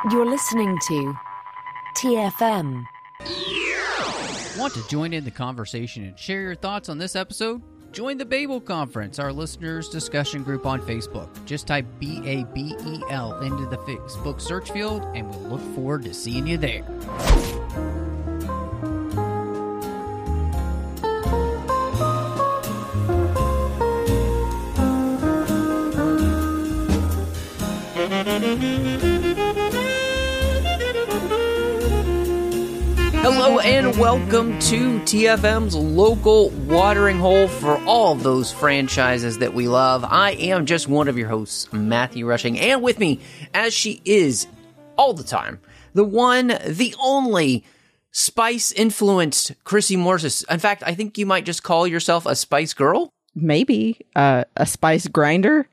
You're listening to TFM. Want to join in the conversation and share your thoughts on this episode? Join the Babel Conference, our listeners' discussion group on Facebook. Just type BABEL into the Facebook search field, and we'll look forward to seeing you there. Hello and welcome to TFM's local watering hole for all of those franchises that we love. I am just one of your hosts, Matthew Rushing, and with me, as she is all the time, the one, the only Spice-influenced Chrissy Morses. In fact, I think you might just call yourself a Spice girl? Maybe. A Spice grinder?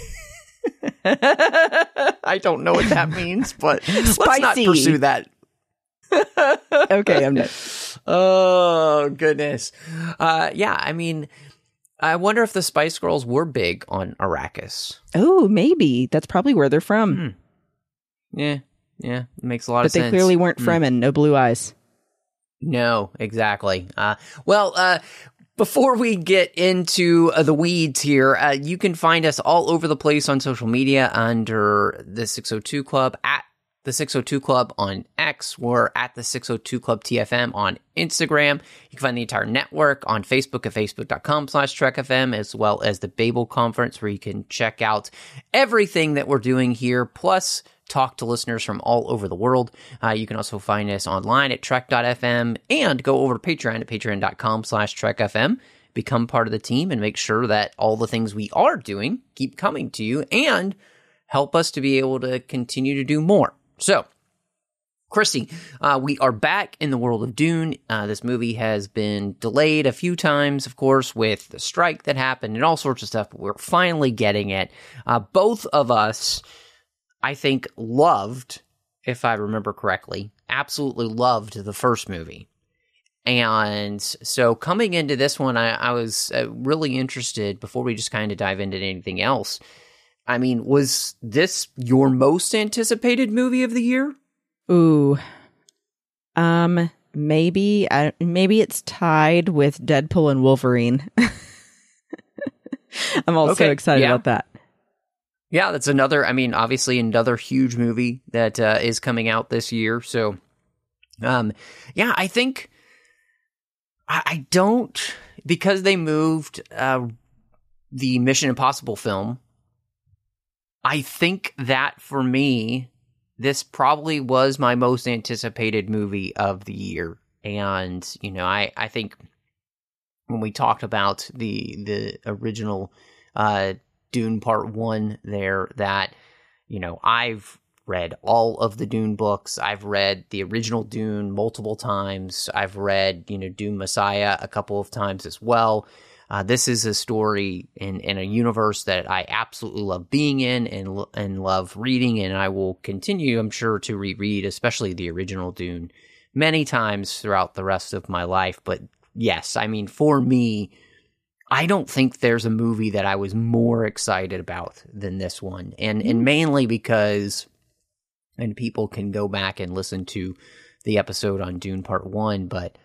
I don't know what that means, but let's not pursue that. Okay, I'm done. Oh, goodness. Yeah, I mean, I wonder if the Spice Girls were big on Arrakis. Oh, maybe. That's probably where they're from. Yeah, it makes a lot of sense. But they clearly weren't Fremen, no blue eyes. No, exactly. Before we get into the weeds here, you can find us all over the place on social media under the 602 Club, at the 602 Club on X. We're at the 602 Club TFM on Instagram. You can find the entire network on Facebook at facebook.com/TrekFM, as well as the Babel Conference, where you can check out everything that we're doing here, plus talk to listeners from all over the world. You can also find us online at Trek.fm and go over to Patreon at patreon.com/TrekFM. Become part of the team and make sure that all the things we are doing keep coming to you and help us to be able to continue to do more. So, Christy, we are back in the world of Dune. This movie has been delayed a few times, of course, with the strike that happened and all sorts of stuff, but we're finally getting it. Both of us, I think, loved, if I remember correctly, absolutely loved the first movie. And so coming into this one, I was really interested, before we just kind of dive into anything else. I mean, was this your most anticipated movie of the year? Ooh. Maybe it's tied with Deadpool and Wolverine. I'm also excited about that. Yeah, that's another, obviously another huge movie that is coming out this year. So, I think I don't, because they moved the Mission Impossible film, I think that for me, this probably was my most anticipated movie of the year. And, I think when we talked about the original Dune Part 1 there, that, I've read all of the Dune books. I've read the original Dune multiple times. I've read, Dune Messiah a couple of times as well. This is a story in a universe that I absolutely love being in and love reading, and I will continue, I'm sure, to reread, especially the original Dune, many times throughout the rest of my life. But yes, for me, I don't think there's a movie that I was more excited about than this one, and mainly because, and people can go back and listen to the episode on Dune Part 1, but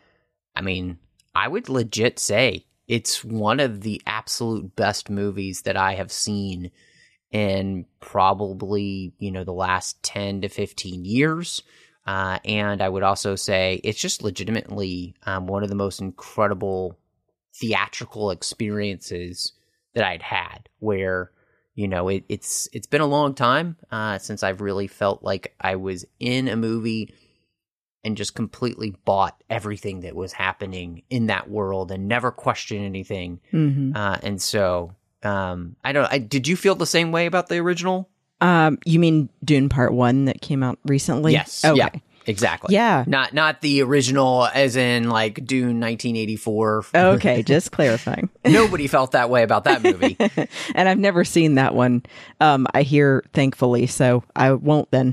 I would legit say it's one of the absolute best movies that I have seen in probably, the last 10 to 15 years. And I would also say it's just legitimately one of the most incredible theatrical experiences that I'd had, where, it's been a long time since I've really felt like I was in a movie and just completely bought everything that was happening in that world and never questioned anything. Mm-hmm. And so, did you feel the same way about the original? You mean Dune Part 1 that came out recently? Yes. Okay. Yeah, exactly. Yeah. Not the original as in like Dune 1984. Okay, just clarifying. Nobody felt that way about that movie. And I've never seen that one, I hear, thankfully, so I won't then.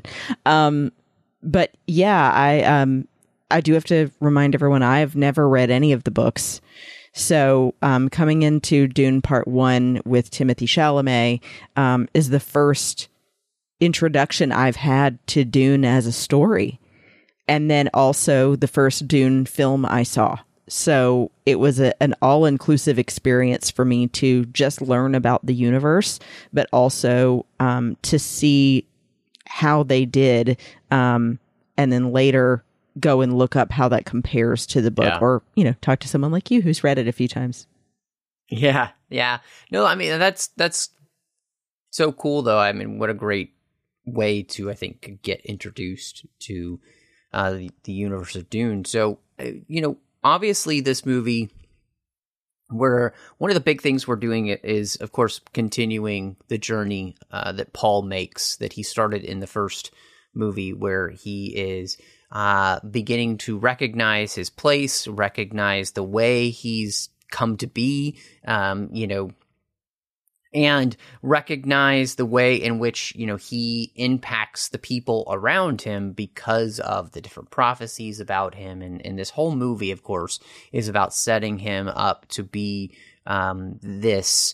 But yeah, I do have to remind everyone, I've never read any of the books. So coming into Dune Part 1 with Timothée Chalamet is the first introduction I've had to Dune as a story. And then also the first Dune film I saw. So it was an all-inclusive experience for me to just learn about the universe, but also to see how they did, and then later go and look up how that compares to the book, or, talk to someone like you who's read it a few times. Yeah. No, I mean, that's so cool, though. I mean, what a great way to, I think, get introduced to the universe of Dune. So, obviously, this movie, where one of the big things we're doing is, of course, continuing the journey that Paul makes, that he started in the first movie, where he is beginning to recognize his place, recognize the way he's come to be, and recognize the way in which, he impacts the people around him because of the different prophecies about him. And this whole movie, of course, is about setting him up to be this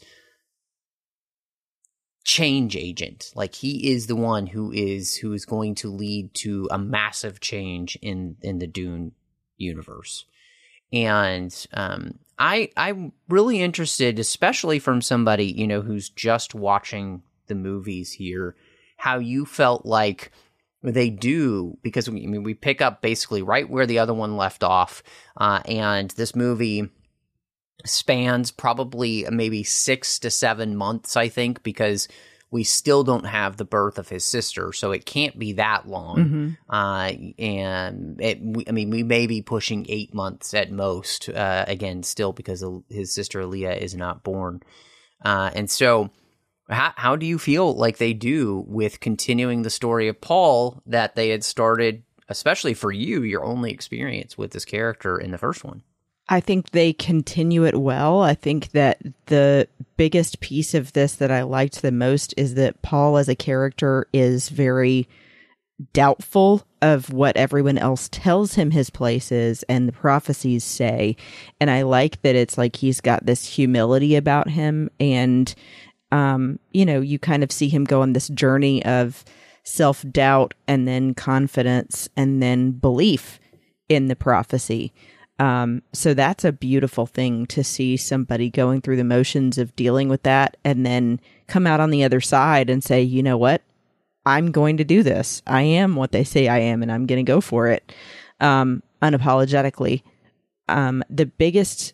change agent. Like, he is the one who is going to lead to a massive change in the Dune universe. And I'm really interested, especially from somebody, who's just watching the movies here, how you felt like they do, because we pick up basically right where the other one left off, and this movie spans probably maybe 6 to 7 months, I think, because we still don't have the birth of his sister, so it can't be that long. And we may be pushing 8 months at most, again, still because his sister Aaliyah is not born. And so how do you feel like they do with continuing the story of Paul that they had started, especially for you, your only experience with this character in the first one? I think they continue it well. I think that the biggest piece of this that I liked the most is that Paul as a character is very doubtful of what everyone else tells him his place is and the prophecies say. And I like that it's like he's got this humility about him. And, you kind of see him go on this journey of self-doubt and then confidence and then belief in the prophecy. So that's a beautiful thing to see somebody going through the motions of dealing with that and then come out on the other side and say, you know what, I'm going to do this. I am what they say I am, and I'm going to go for it, unapologetically. The biggest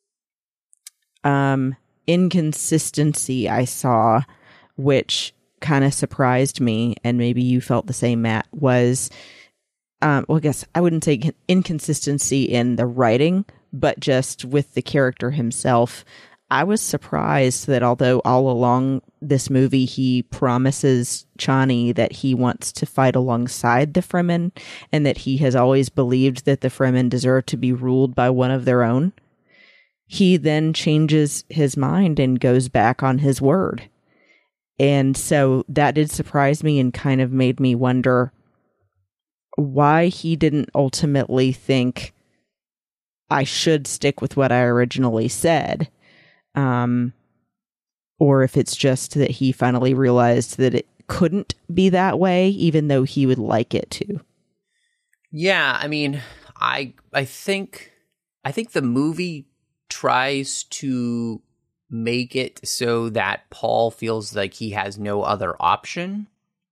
inconsistency I saw, which kind of surprised me, and maybe you felt the same, Matt, was... I guess I wouldn't say inconsistency in the writing, but just with the character himself. I was surprised that although all along this movie he promises Chani that he wants to fight alongside the Fremen and that he has always believed that the Fremen deserve to be ruled by one of their own, he then changes his mind and goes back on his word. And so that did surprise me and kind of made me wonder why he didn't ultimately think I should stick with what I originally said. Or if it's just that he finally realized that it couldn't be that way, even though he would like it to. Yeah, I mean, I think the movie tries to make it so that Paul feels like he has no other option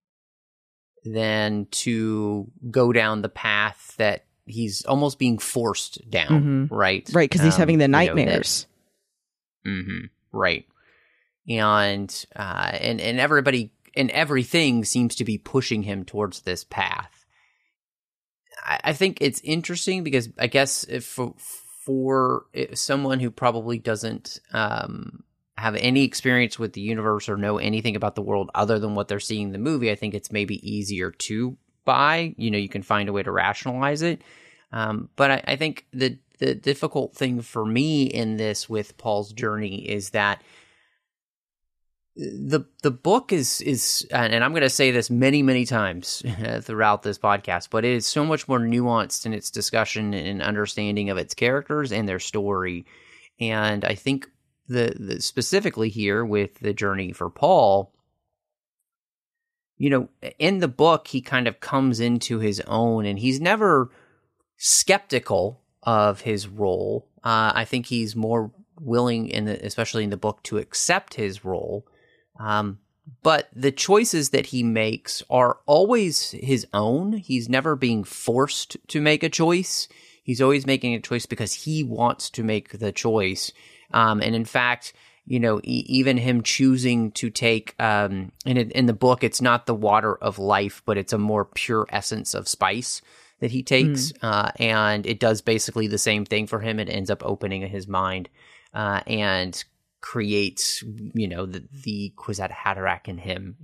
than to go down the path that he's almost being forced down, right? Right, because he's having the nightmares. Right. And everybody and everything seems to be pushing him towards this path. I think it's interesting because I guess for someone who probably doesn't have any experience with the universe or know anything about the world other than what they're seeing in the movie, I think it's maybe easier to buy. You can find a way to rationalize it. But I think the difficult thing for me in this with Paul's journey is that the book is, and I'm going to say this many, many times throughout this podcast, but it is so much more nuanced in its discussion and understanding of its characters and their story. And I think the specifically here with the journey for Paul, in the book, he kind of comes into his own, and he's never skeptical of his role. I think he's more willing, especially in the book, to accept his role. But the choices that he makes are always his own. He's never being forced to make a choice. He's always making a choice because he wants to make the choice. And in fact, even him choosing to take, in the book, it's not the water of life, but it's a more pure essence of spice that he takes. And it does basically the same thing for him. It ends up opening his mind and creates, the Kwisatz Haderach in him,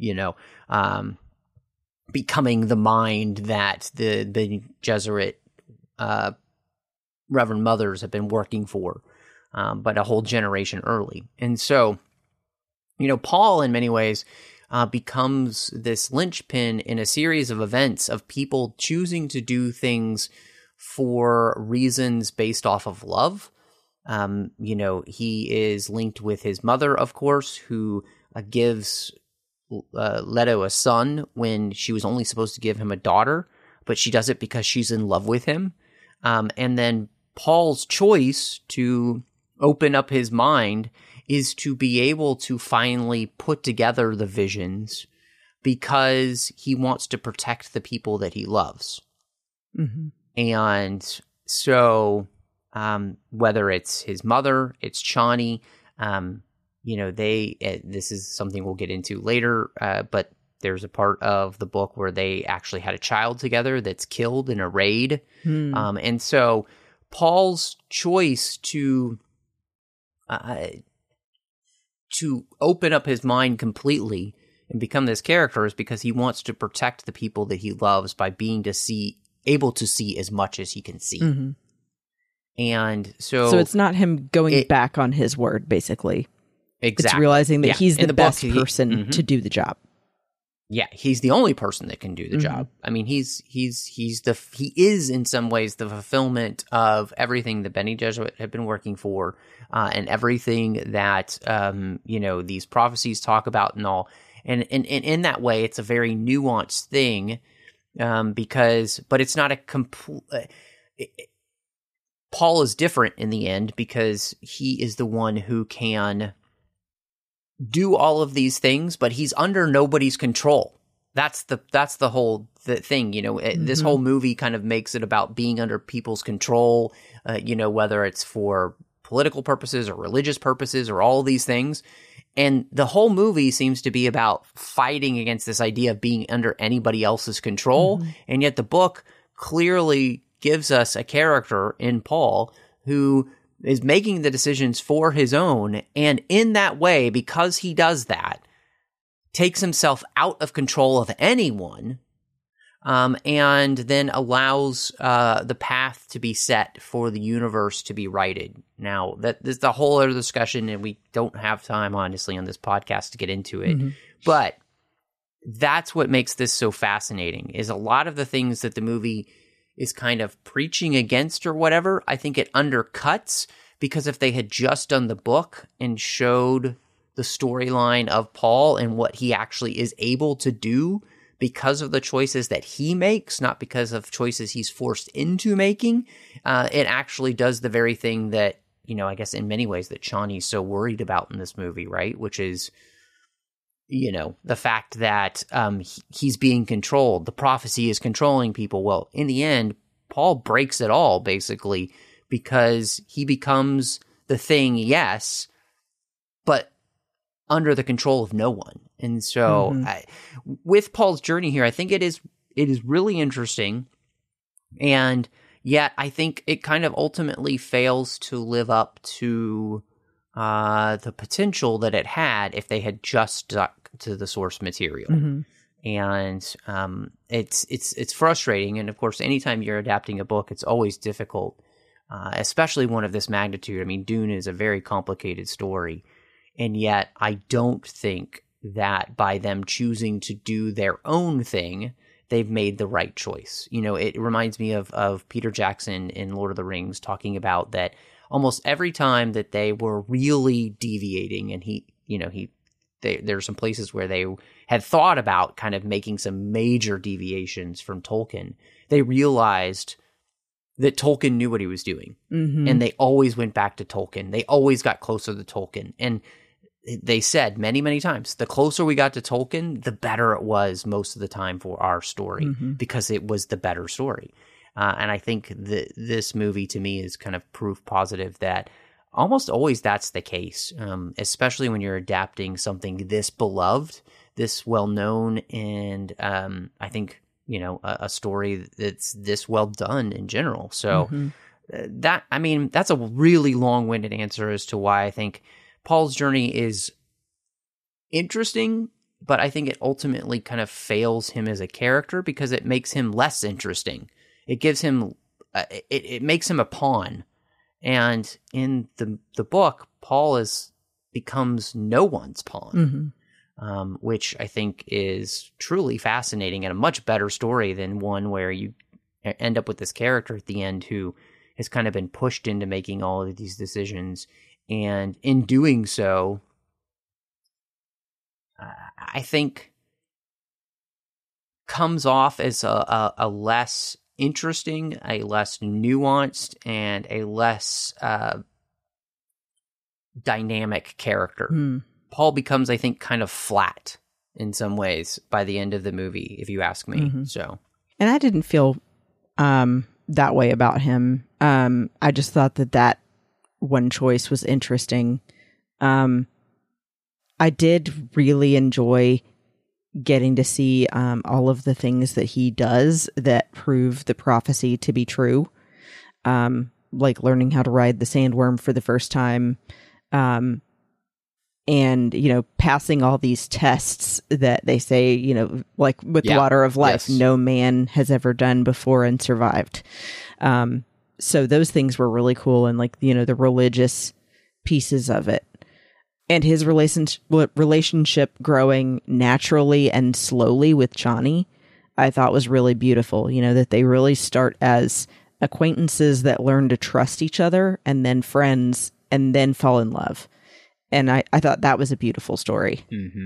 becoming the mind that the Bene Gesserit Reverend Mothers have been working for, but a whole generation early. And so, Paul, in many ways, becomes this linchpin in a series of events of people choosing to do things for reasons based off of love. He is linked with his mother, of course, who gives Leto a son when she was only supposed to give him a daughter, but she does it because she's in love with him. And then Paul's choice to open up his mind is to be able to finally put together the visions because he wants to protect the people that he loves. Mm-hmm. And so, whether it's his mother, it's Chani, this is something we'll get into later, but there's a part of the book where they actually had a child together that's killed in a raid. And so Paul's choice to open up his mind completely and become this character is because he wants to protect the people that he loves by being able to see as much as he can see. Mm-hmm. And so it's not him going back on his word, basically. Exactly. It's realizing that he's the best person to do the job. Yeah, he's the only person that can do the job. I mean, he is in some ways the fulfillment of everything that Bene Gesserit had been working for, and everything that these prophecies talk about and all. And in that way, it's a very nuanced thing, but it's not a complete. Paul is different in the end because he is the one who can do all of these things, but he's under nobody's control. That's the whole thing. This whole movie kind of makes it about being under people's control, whether it's for political purposes or religious purposes or all these things. And the whole movie seems to be about fighting against this idea of being under anybody else's control. And yet the book clearly gives us a character in Paul who is making the decisions for his own, and in that way, because he does that, takes himself out of control of anyone, and then allows the path to be set for the universe to be righted. Now, that is the whole other discussion, and we don't have time, honestly, on this podcast to get into it, but that's what makes this so fascinating, is a lot of the things that the movie is kind of preaching against or whatever, I think it undercuts, because if they had just done the book and showed the storyline of Paul and what he actually is able to do because of the choices that he makes, not because of choices he's forced into making, it actually does the very thing that, I guess in many ways that Chani's so worried about in this movie, right? Which is, the fact that he's being controlled. The prophecy is controlling people. Well, in the end, Paul breaks it all, basically, because he becomes the thing, yes, but under the control of no one. And so with Paul's journey here, I think it is really interesting. And yet I think it kind of ultimately fails to live up to the potential that it had if they had just stuck to the source material. And it's frustrating. And of course, anytime you're adapting a book, it's always difficult, especially one of this magnitude. I mean, Dune is a very complicated story. And yet I don't think that by them choosing to do their own thing, they've made the right choice. It reminds me of Peter Jackson in Lord of the Rings talking about that almost every time that they were really deviating, and he there are some places where they had thought about kind of making some major deviations from Tolkien. They realized that Tolkien knew what he was doing, and they always went back to Tolkien. They always got closer to Tolkien, and they said many, many times, the closer we got to Tolkien, the better it was most of the time for our story, because it was the better story. And I think this movie, to me, is kind of proof positive that almost always that's the case, especially when you're adapting something this beloved, this well-known, and I think, a story that's this well done in general. So that's a really long-winded answer as to why I think Paul's journey is interesting, but I think it ultimately kind of fails him as a character because it makes him less interesting. It gives him, it makes him a pawn. And in the book, Paul becomes no one's pawn, which I think is truly fascinating and a much better story than one where you end up with this character at the end who has kind of been pushed into making all of these decisions. And in doing so, I think comes off as a less interesting, a less nuanced, and a less dynamic character. Paul becomes, I think, kind of flat in some ways by the end of the movie, if you ask me. So, and I didn't feel that way about him. I just thought that one choice was interesting. I did really enjoy getting to see all of the things that he does that prove the prophecy to be true, like learning how to ride the sandworm for the first time, and passing all these tests that they say, like with the water of life, no man has ever done before and survived. So those things were really cool, and like the religious pieces of it. And his relationship growing naturally and slowly with Chani, I thought was really beautiful. That they really start as acquaintances that learn to trust each other, and then friends, and then fall in love. And I thought that was a beautiful story.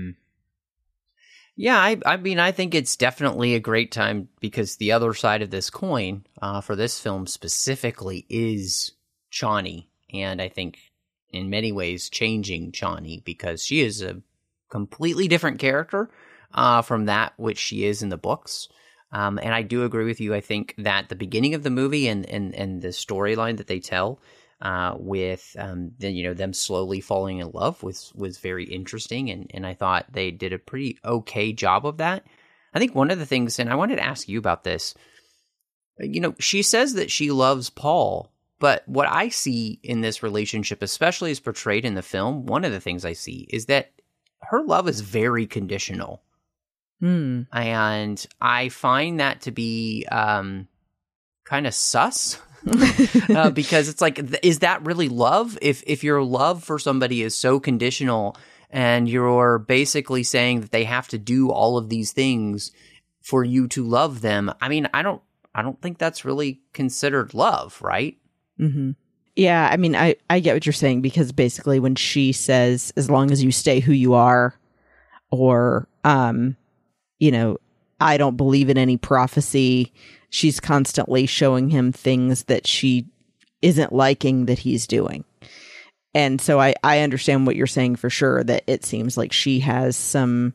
Yeah, I mean, I think it's definitely a great time because the other side of this coin for this film specifically is Chani. And I think in many ways changing Chani, because she is a completely different character from that which she is in the books. And I do agree with you. I think that the beginning of the movie and the storyline that they tell with them slowly falling in love was very interesting. And I thought they did a pretty okay job of that. I think one of the things, and I wanted to ask you about this, she says that she loves Paul, but what I see in this relationship, especially as portrayed in the film, one of the things I see is that her love is very conditional. And I find that to be kind of sus. Because it's like, is that really love? If your love for somebody is so conditional and you're basically saying that they have to do all of these things for you to love them, I mean, I don't think that's really considered love, right? Yeah, I mean, I get what you're saying, because basically when she says, as long as you stay who you are, or, I don't believe in any prophecy, she's constantly showing him things that she isn't liking that he's doing. And so I understand what you're saying for sure, that it seems like she has some,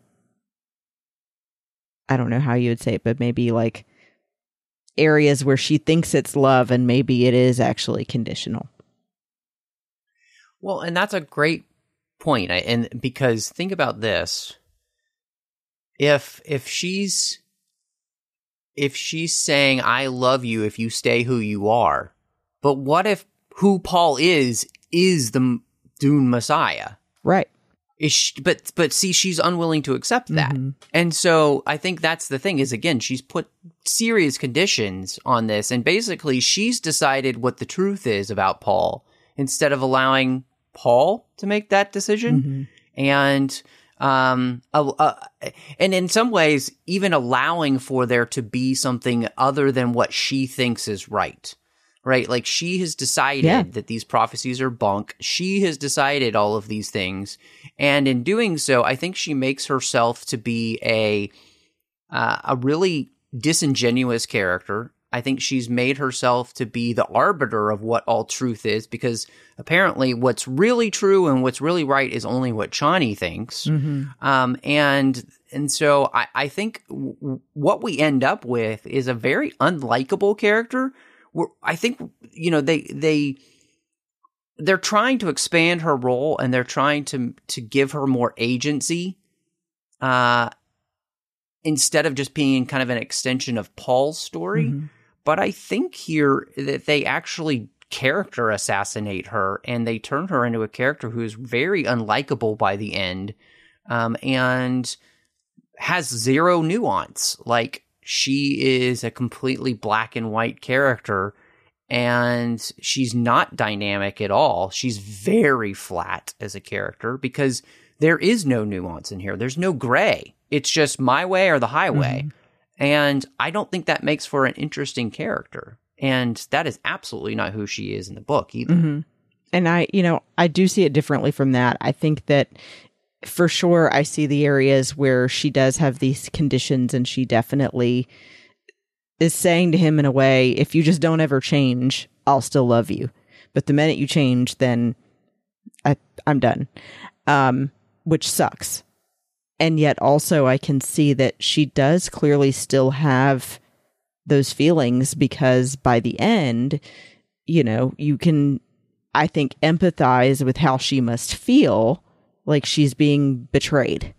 I don't know how you would say it, but maybe like areas where she thinks it's love and maybe it is actually conditional. Well, and that's a great point. And because think about this, if she's saying, I love you if you stay who you are, but what if who Paul is the Dune Messiah? Right. But see, she's unwilling to accept that. And so I think that's the thing is, again, she's put serious conditions on this, and basically she's decided what the truth is about Paul instead of allowing Paul to make that decision. And in some ways, even allowing for there to be something other than what she thinks is right. right? Like, she has decided that these prophecies are bunk. She has decided all of these things. And in doing so, I think she makes herself to be a really disingenuous character. I think she's made herself to be the arbiter of what all truth is, because apparently what's really true and what's really right is only what Chani thinks. And so I think what we end up with is a very unlikable character. I think, you know, they're trying to expand her role, and they're trying to give her more agency, instead of just being kind of an extension of Paul's story. But I think here that they actually character assassinate her, and they turn her into a character who is very unlikable by the end, and has zero nuance. Like, she is a completely black and white character, and she's not dynamic at all. She's very flat as a character because there is no nuance in here. There's no gray. It's just my way or the highway. And I don't think that makes for an interesting character. And that is absolutely not who she is in the book either. And I do see it differently from that. I think that for sure I see the areas where she does have these conditions, and she definitely is saying to him in a way, if you just don't ever change, I'll still love you. But the minute you change, then I'm done. Which sucks. And yet also I can see that she does clearly still have those feelings, because by the end, you know, you can, I think, empathize with how she must feel like she's being betrayed.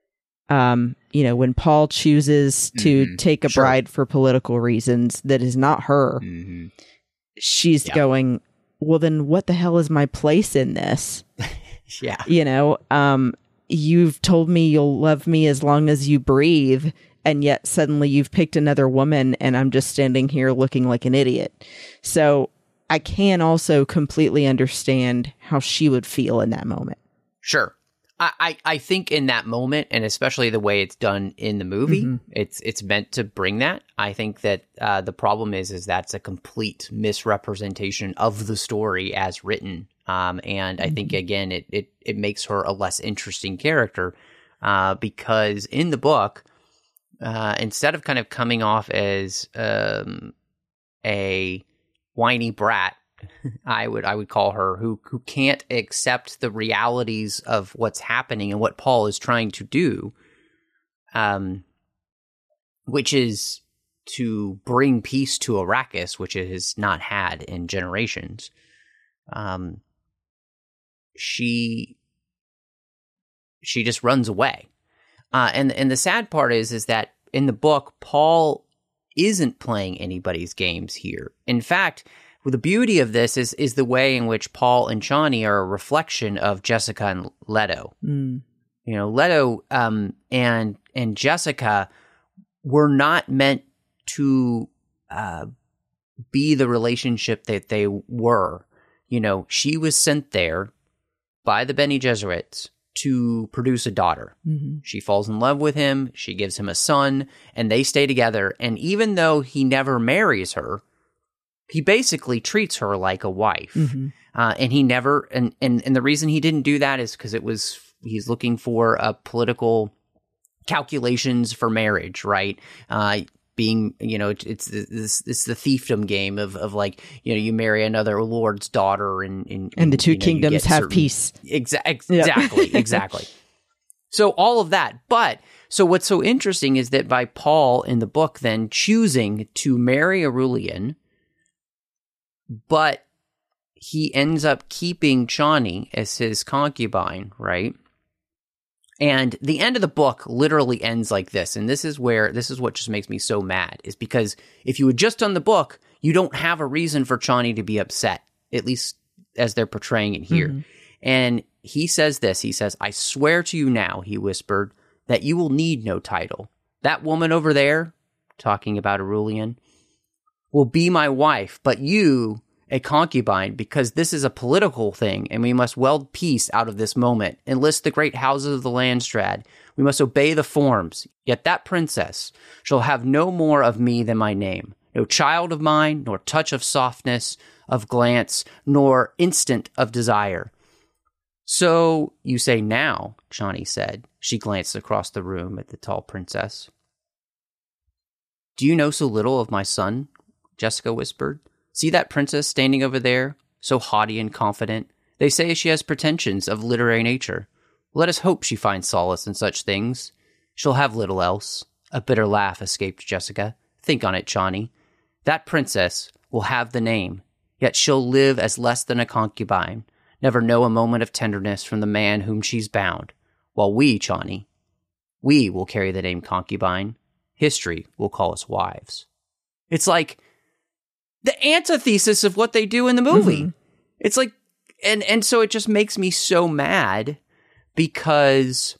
You know, when Paul chooses to take a bride for political reasons that is not her, she's going, well, then what the hell is my place in this? You know, you've told me you'll love me as long as you breathe, and yet suddenly you've picked another woman, and I'm just standing here looking like an idiot. So I can also completely understand how she would feel in that moment. Sure. I think in that moment, and especially the way it's done in the movie, it's meant to bring that. I think that the problem is that's a complete misrepresentation of the story as written. And I think, again, it makes her a less interesting character, because in the book, instead of kind of coming off as a whiny brat, I would call her, who can't accept the realities of what's happening and what Paul is trying to do, which is to bring peace to Arrakis, which it has not had in generations. She just runs away. And the sad part is that in the book, Paul isn't playing anybody's games here. In fact, the beauty of this is the way in which Paul and Chani are a reflection of Jessica and Leto. You know, Leto and Jessica were not meant to be the relationship that they were. You know, she was sent there by the Bene Gesserits to produce a daughter. She falls in love with him, she gives him a son, and they stay together. And even though he never marries her, he basically treats her like a wife. And he never, and the reason he didn't do that is because he's looking for political calculations for marriage, right? Being, you know, it's the fiefdom game of like, you know, you marry another lord's daughter and the two kingdoms have peace. Exactly. So all of that. But so what's so interesting is that by Paul in the book then choosing to marry Aurelian, but he ends up keeping Chani as his concubine, right? And the end of the book literally ends like this. And this is what just makes me so mad, is because if you had just done the book, you don't have a reason for Chani to be upset, at least as they're portraying it here. And he says this, he says, "I swear to you now," he whispered, "that you will need no title. That woman over there," talking about Aurelian, "will be my wife, but you a concubine, because this is a political thing, and we must weld peace out of this moment. Enlist the great houses of the Landstrad. We must obey the forms. Yet that princess shall have no more of me than my name. No child of mine, nor touch of softness, of glance, nor instant of desire. So you say now, Chani said. She glanced across the room at the tall princess. Do you know so little of my son? Jessica whispered. See that princess standing over there, so haughty and confident? They say she has pretensions of literary nature. Let us hope she finds solace in such things. She'll have little else. A bitter laugh escaped Jessica. Think on it, Chani. That princess will have the name, yet she'll live as less than a concubine, never know a moment of tenderness from the man whom she's bound. While we, Chani, we will carry the name concubine. History will call us wives. It's like the antithesis of what they do in the movie. Mm-hmm. It's like, and so it just makes me so mad because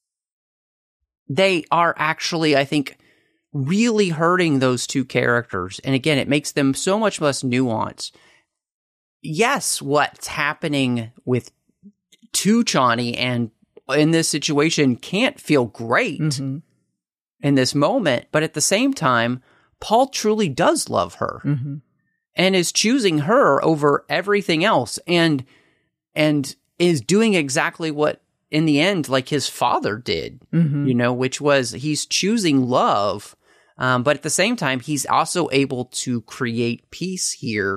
they are actually, I think, really hurting those two characters. And again, it makes them so much less nuanced. Yes, what's happening with to Chani and in this situation can't feel great in this moment, but at the same time, Paul truly does love her and is choosing her over everything else and is doing exactly what in the end, like his father did, which was he's choosing love. But at the same time, he's also able to create peace here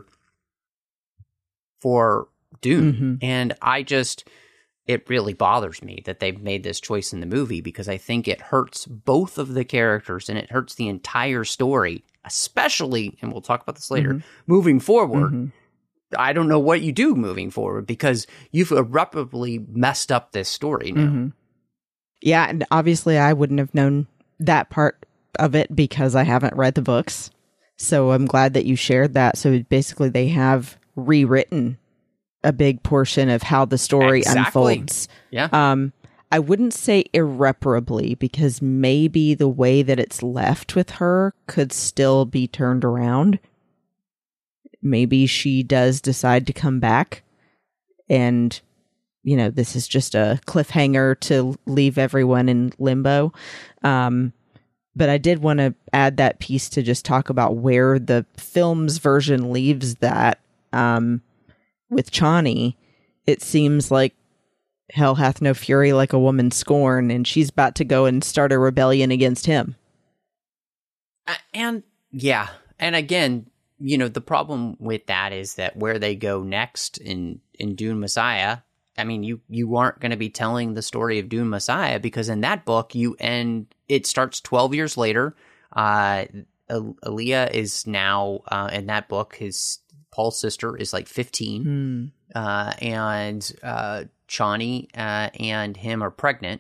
for Dune. And it really bothers me that they've made this choice in the movie because I think it hurts both of the characters and it hurts the entire story, especially, and we'll talk about this later, moving forward. I don't know what you do moving forward because you've irreparably messed up this story now. Yeah, and obviously I wouldn't have known that part of it because I haven't read the books. So I'm glad that you shared that. So basically they have rewritten a big portion of how the story unfolds. Yeah. I wouldn't say irreparably because maybe the way that it's left with her could still be turned around. Maybe she does decide to come back and, this is just a cliffhanger to leave everyone in limbo. But I did want to add that piece to just talk about where the film's version leaves that. With Chani, it seems like hell hath no fury like a woman scorn, and she's about to go and start a rebellion against him. And again, the problem with that is that where they go next in Dune Messiah, I mean, you aren't going to be telling the story of Dune Messiah because in that book it starts 12 years later. Aaliyah is now in that book Paul's sister is like 15, and Chani and him are pregnant.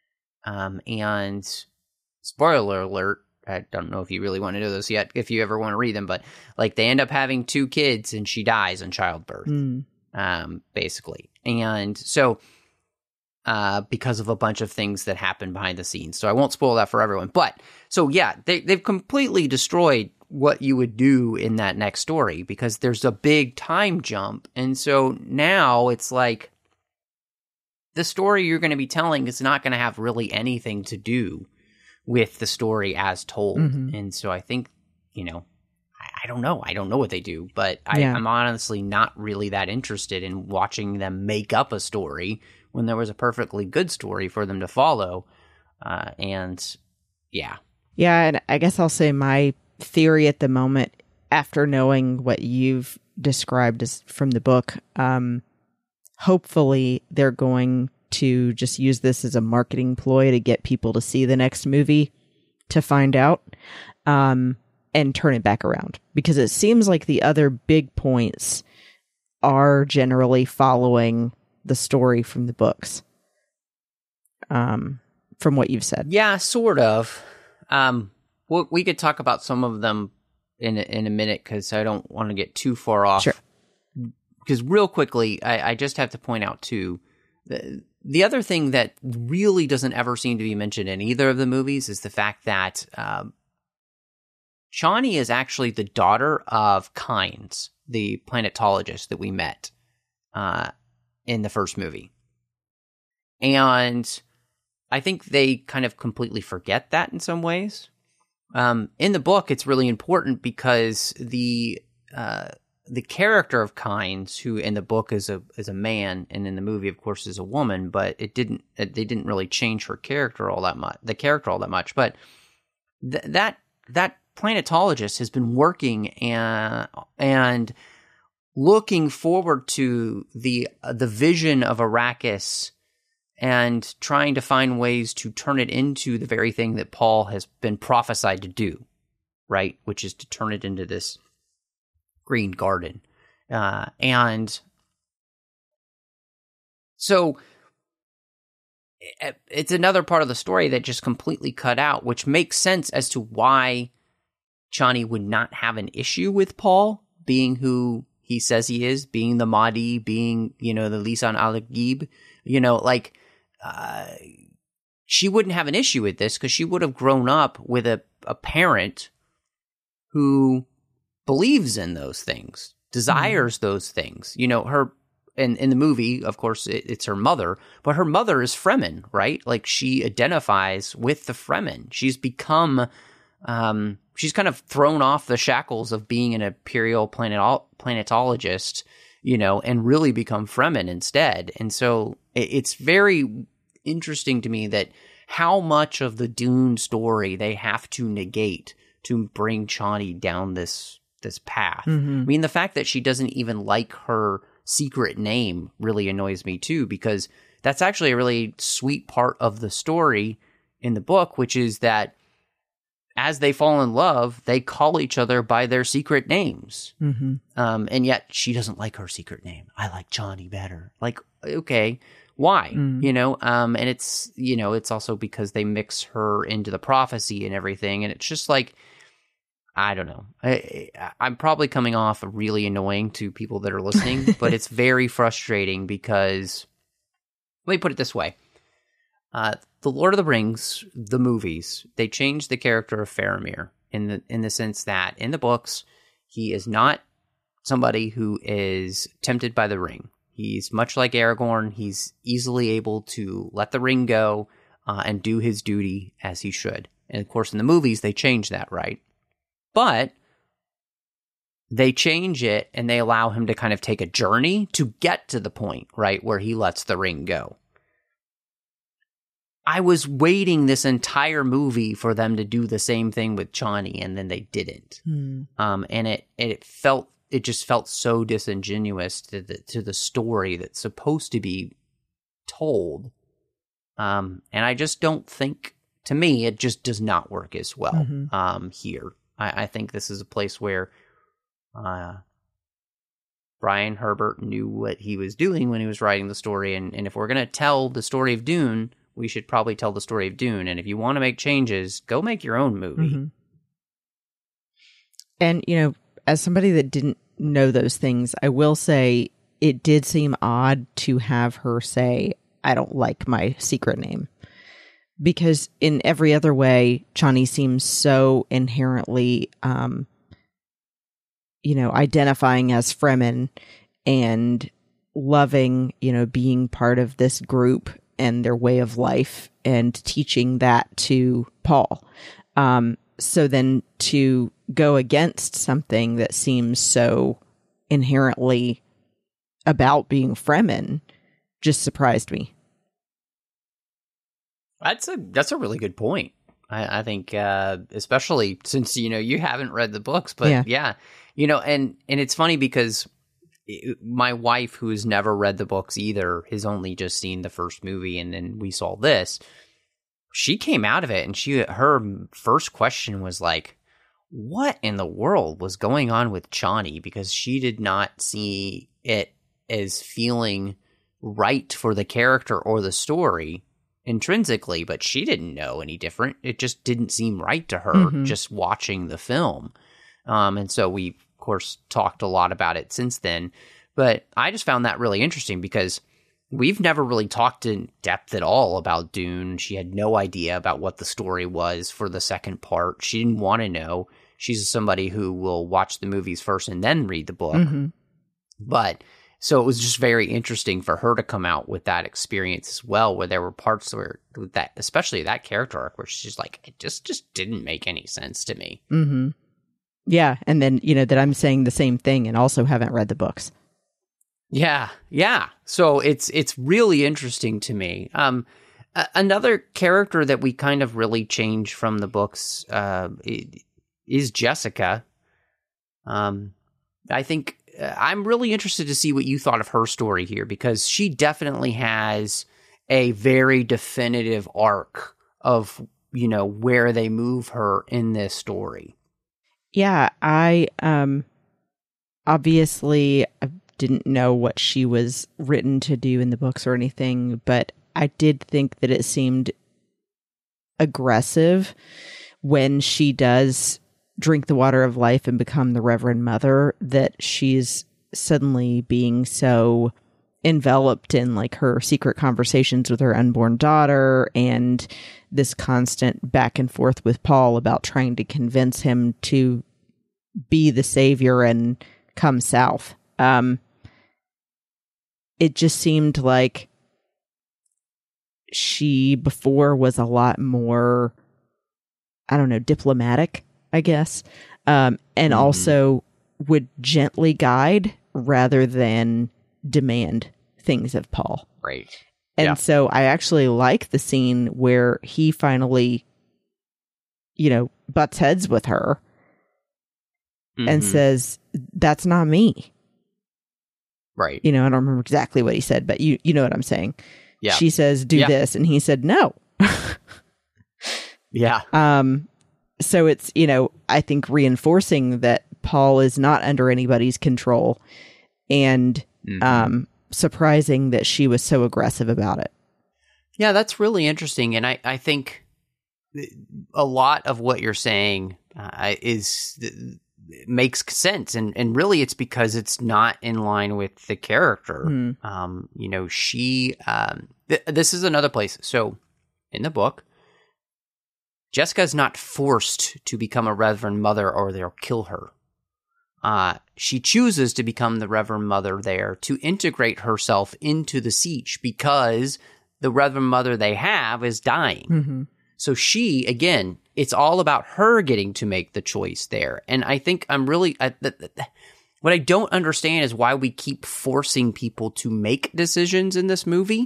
And spoiler alert, I don't know if you really want to know this yet, if you ever want to read them, but like they end up having 2 kids and she dies in childbirth, basically. And so, because of a bunch of things that happen behind the scenes. So I won't spoil that for everyone. But so yeah, they've completely destroyed what you would do in that next story because there's a big time jump. And so now it's like the story you're going to be telling is not going to have really anything to do with the story as told. And so I think, I don't know. I don't know what they do, but I'm honestly not really that interested in watching them make up a story when there was a perfectly good story for them to follow. Yeah, and I guess I'll say my theory at the moment, after knowing what you've described as from the book, hopefully they're going to just use this as a marketing ploy to get people to see the next movie to find out, and turn it back around, because it seems like the other big points are generally following the story from the books, from what you've said. Yeah, sort of. We could talk about some of them in a minute because I don't want to get too far off. Sure. Because real quickly, I just have to point out too, the other thing that really doesn't ever seem to be mentioned in either of the movies is the fact that Chani is actually the daughter of Kynes, the planetologist that we met in the first movie. And I think they kind of completely forget that in some ways. In the book, it's really important because the character of Kynes, who in the book is a man, and in the movie, of course, is a woman, but they didn't really change her character all that much. But that planetologist has been working and looking forward to the vision of Arrakis and trying to find ways to turn it into the very thing that Paul has been prophesied to do, right? Which is to turn it into this green garden. And so it's another part of the story that just completely cut out, which makes sense as to why Chani would not have an issue with Paul being who he says he is, being the Mahdi, being, the Lisan al-Gaib, she wouldn't have an issue with this because she would have grown up with a parent who believes in those things, desires those things. Her in the movie, of course, it's her mother, but her mother is Fremen, right? Like, she identifies with the Fremen. She's become, she's kind of thrown off the shackles of being an imperial planetologist, and really become Fremen instead. And so it's very interesting to me that how much of the Dune story they have to negate to bring Chani down this path. I mean, the fact that she doesn't even like her secret name really annoys me too, because that's actually a really sweet part of the story in the book, which is that as they fall in love, they call each other by their secret names. And yet she doesn't like her secret name. I like Chani better. Like, okay, why? And it's, it's also because they mix her into the prophecy and everything. And it's just like, I don't know. I'm probably coming off really annoying to people that are listening, but it's very frustrating because, let me put it this way. The Lord of the Rings, the movies, they changed the character of Faramir in the sense that in the books, he is not somebody who is tempted by the ring. He's much like Aragorn. He's easily able to let the ring go and do his duty as he should. And of course, in the movies, they change that, right? But they change it and they allow him to kind of take a journey to get to the point, right, where he lets the ring go. I was waiting this entire movie for them to do the same thing with Chani, and then they didn't. And it just felt so disingenuous to the story that's supposed to be told. And I just don't think, to me, it just does not work as well here. I think this is a place where Brian Herbert knew what he was doing when he was writing the story. And if we're going to tell the story of Dune, we should probably tell the story of Dune. And if you want to make changes, go make your own movie. And, as somebody that didn't know those things, I will say it did seem odd to have her say, I don't like my secret name. Because in every other way, Chani seems so inherently, identifying as Fremen and loving, being part of this group and their way of life and teaching that to Paul. So then to go against something that seems so inherently about being Fremen just surprised me. That's a really good point. I think, especially since, you haven't read the books, but yeah, and it's funny because my wife, who's never read the books either, has only just seen the first movie, and then we saw this. She came out of it, and her first question was like, what in the world was going on with Chani? Because she did not see it as feeling right for the character or the story intrinsically, but she didn't know any different. It just didn't seem right to her just watching the film. And so we, of course, talked a lot about it since then. But I just found that really interesting because we've never really talked in depth at all about Dune. She had no idea about what the story was for the second part. She didn't want to know. She's somebody who will watch the movies first and then read the book. But So it was just very interesting for her to come out with that experience as well, where there were parts where with that, especially that character arc, where she's like, it just didn't make any sense to me. Mm-hmm. Yeah, and then that I'm saying the same thing and also haven't read the books. Yeah. So it's really interesting to me. Another character that we kind of really changed from the books is Jessica. I think I'm really interested to see what you thought of her story here, because she definitely has a very definitive arc of, where they move her in this story. Yeah, I obviously didn't know what she was written to do in the books or anything, but I did think that it seemed aggressive when she does drink the water of life and become the Reverend Mother, that she's suddenly being so enveloped in like her secret conversations with her unborn daughter and this constant back and forth with Paul about trying to convince him to be the savior and come south. It just seemed like she before was a lot more, I don't know, diplomatic, I guess, and also would gently guide rather than demand things of Paul. Right. And so I actually like the scene where he finally, butts heads with her and says, "That's not me." Right. I don't remember exactly what he said, but you know what I'm saying. Yeah. She says, "Do this," and he said, "No." Yeah. So it's, I think reinforcing that Paul is not under anybody's control, and surprising that she was so aggressive about it. Yeah, that's really interesting. And I think a lot of what you're saying makes sense. And really it's because it's not in line with the character. This is another place. So in the book, Jessica's not forced to become a Reverend Mother or they'll kill her. She chooses to become the Reverend Mother there to integrate herself into the siege because the Reverend Mother they have is dying. Mm-hmm. So she, again, it's all about her getting to make the choice there. And I think what I don't understand is why we keep forcing people to make decisions in this movie.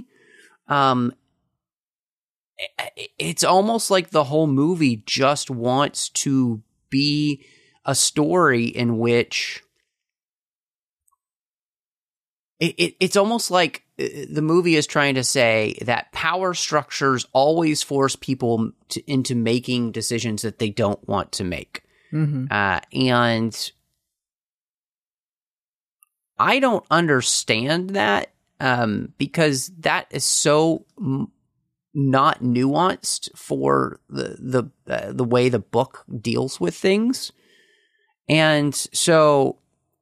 It's almost like the whole movie just wants to be a story in which it's almost like the movie is trying to say that power structures always force people into making decisions that they don't want to make. Mm-hmm. And I don't understand that because that is so not nuanced for the way the book deals with things. And so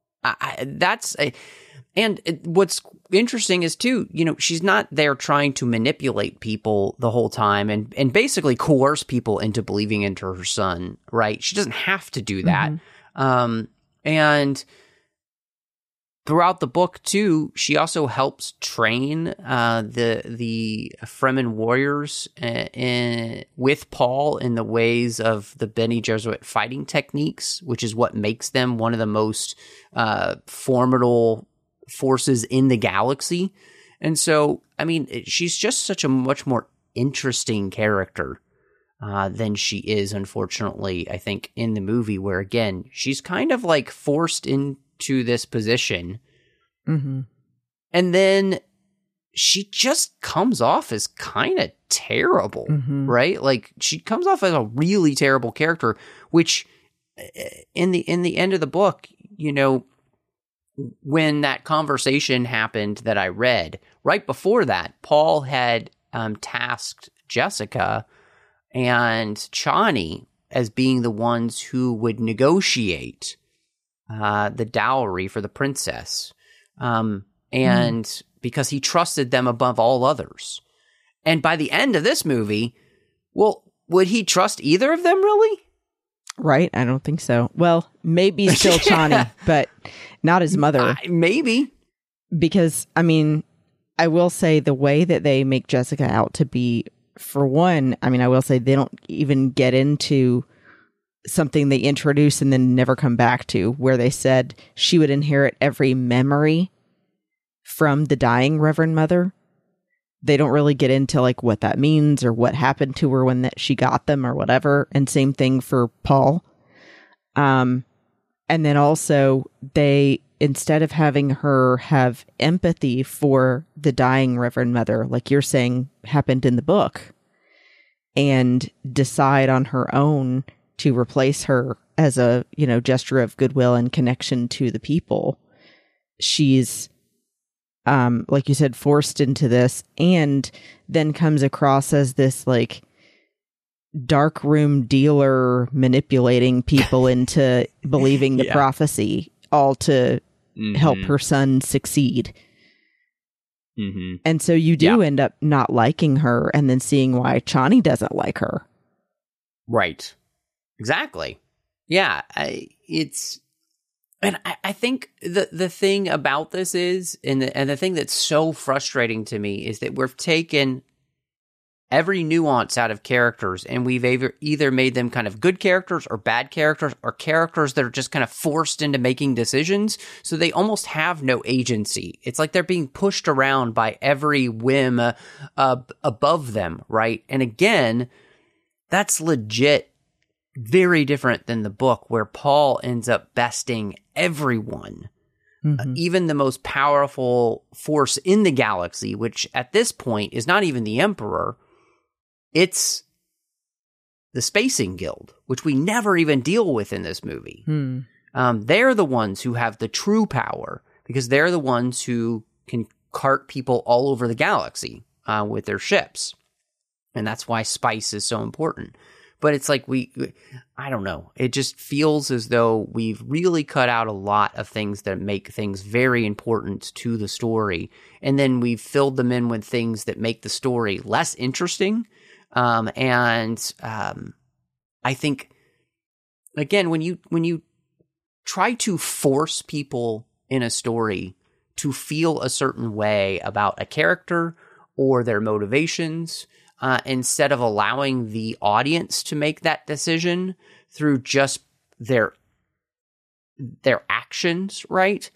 what's interesting is too, she's not there trying to manipulate people the whole time and basically coerce people into believing into her son, right? She doesn't have to do that. Mm-hmm. And throughout the book too, she also helps train the Fremen warriors with Paul in the ways of the Bene Gesserit fighting techniques, which is what makes them one of the most formidable forces in the galaxy. And so, I mean, she's just such a much more interesting character than she is, unfortunately, I think, in the movie, where, again, she's kind of like forced into this position. Mm-hmm. And then she just comes off as kind of terrible, mm-hmm. right? Like, she comes off as a really terrible character, which in the end of the book, when that conversation happened that I read, right before that, Paul had tasked Jessica and Chani as being the ones who would negotiate the dowry for the princess. Because he trusted them above all others. And by the end of this movie, well, would he trust either of them, really? Right? I don't think so. Well, maybe still Chani, but not his mother. Maybe. Because, I mean, I will say the way that they make Jessica out to be, for one, I mean, I will say they don't even get into something they introduce and then never come back to, where they said she would inherit every memory from the dying Reverend Mother. They don't really get into like what that means or what happened to her when she got them or whatever. And same thing for Paul. And then also they, instead of having her have empathy for the dying Reverend Mother, like you're saying happened in the book, and decide on her own to replace her as a, gesture of goodwill and connection to the people, she's, like you said, forced into this, and then comes across as this like dark room dealer manipulating people into believing the prophecy, all to help her son succeed. Mm-hmm. And so you do end up not liking her, and then seeing why Chani doesn't like her. Right. Exactly. Yeah. I think the thing about this is, and the thing that's so frustrating to me is that we've taken every nuance out of characters, and we've either made them kind of good characters or bad characters, or characters that are just kind of forced into making decisions, so they almost have no agency. It's like they're being pushed around by every whim above them, right? And again, that's legit very different than the book, where Paul ends up besting everyone. Even the most powerful force in the galaxy, which at this point is not even the Emperor. It's the Spacing Guild, which we never even deal with in this movie. They're the ones who have the true power, because they're the ones who can cart people all over the galaxy with their ships. And that's why spice is so important. But it's like I don't know. It just feels as though we've really cut out a lot of things that make things very important to the story. And then we've filled them in with things that make the story less interesting. I think, again, when you try to force people in a story to feel a certain way about a character or their motivations, instead of allowing the audience to make that decision through just their actions, right?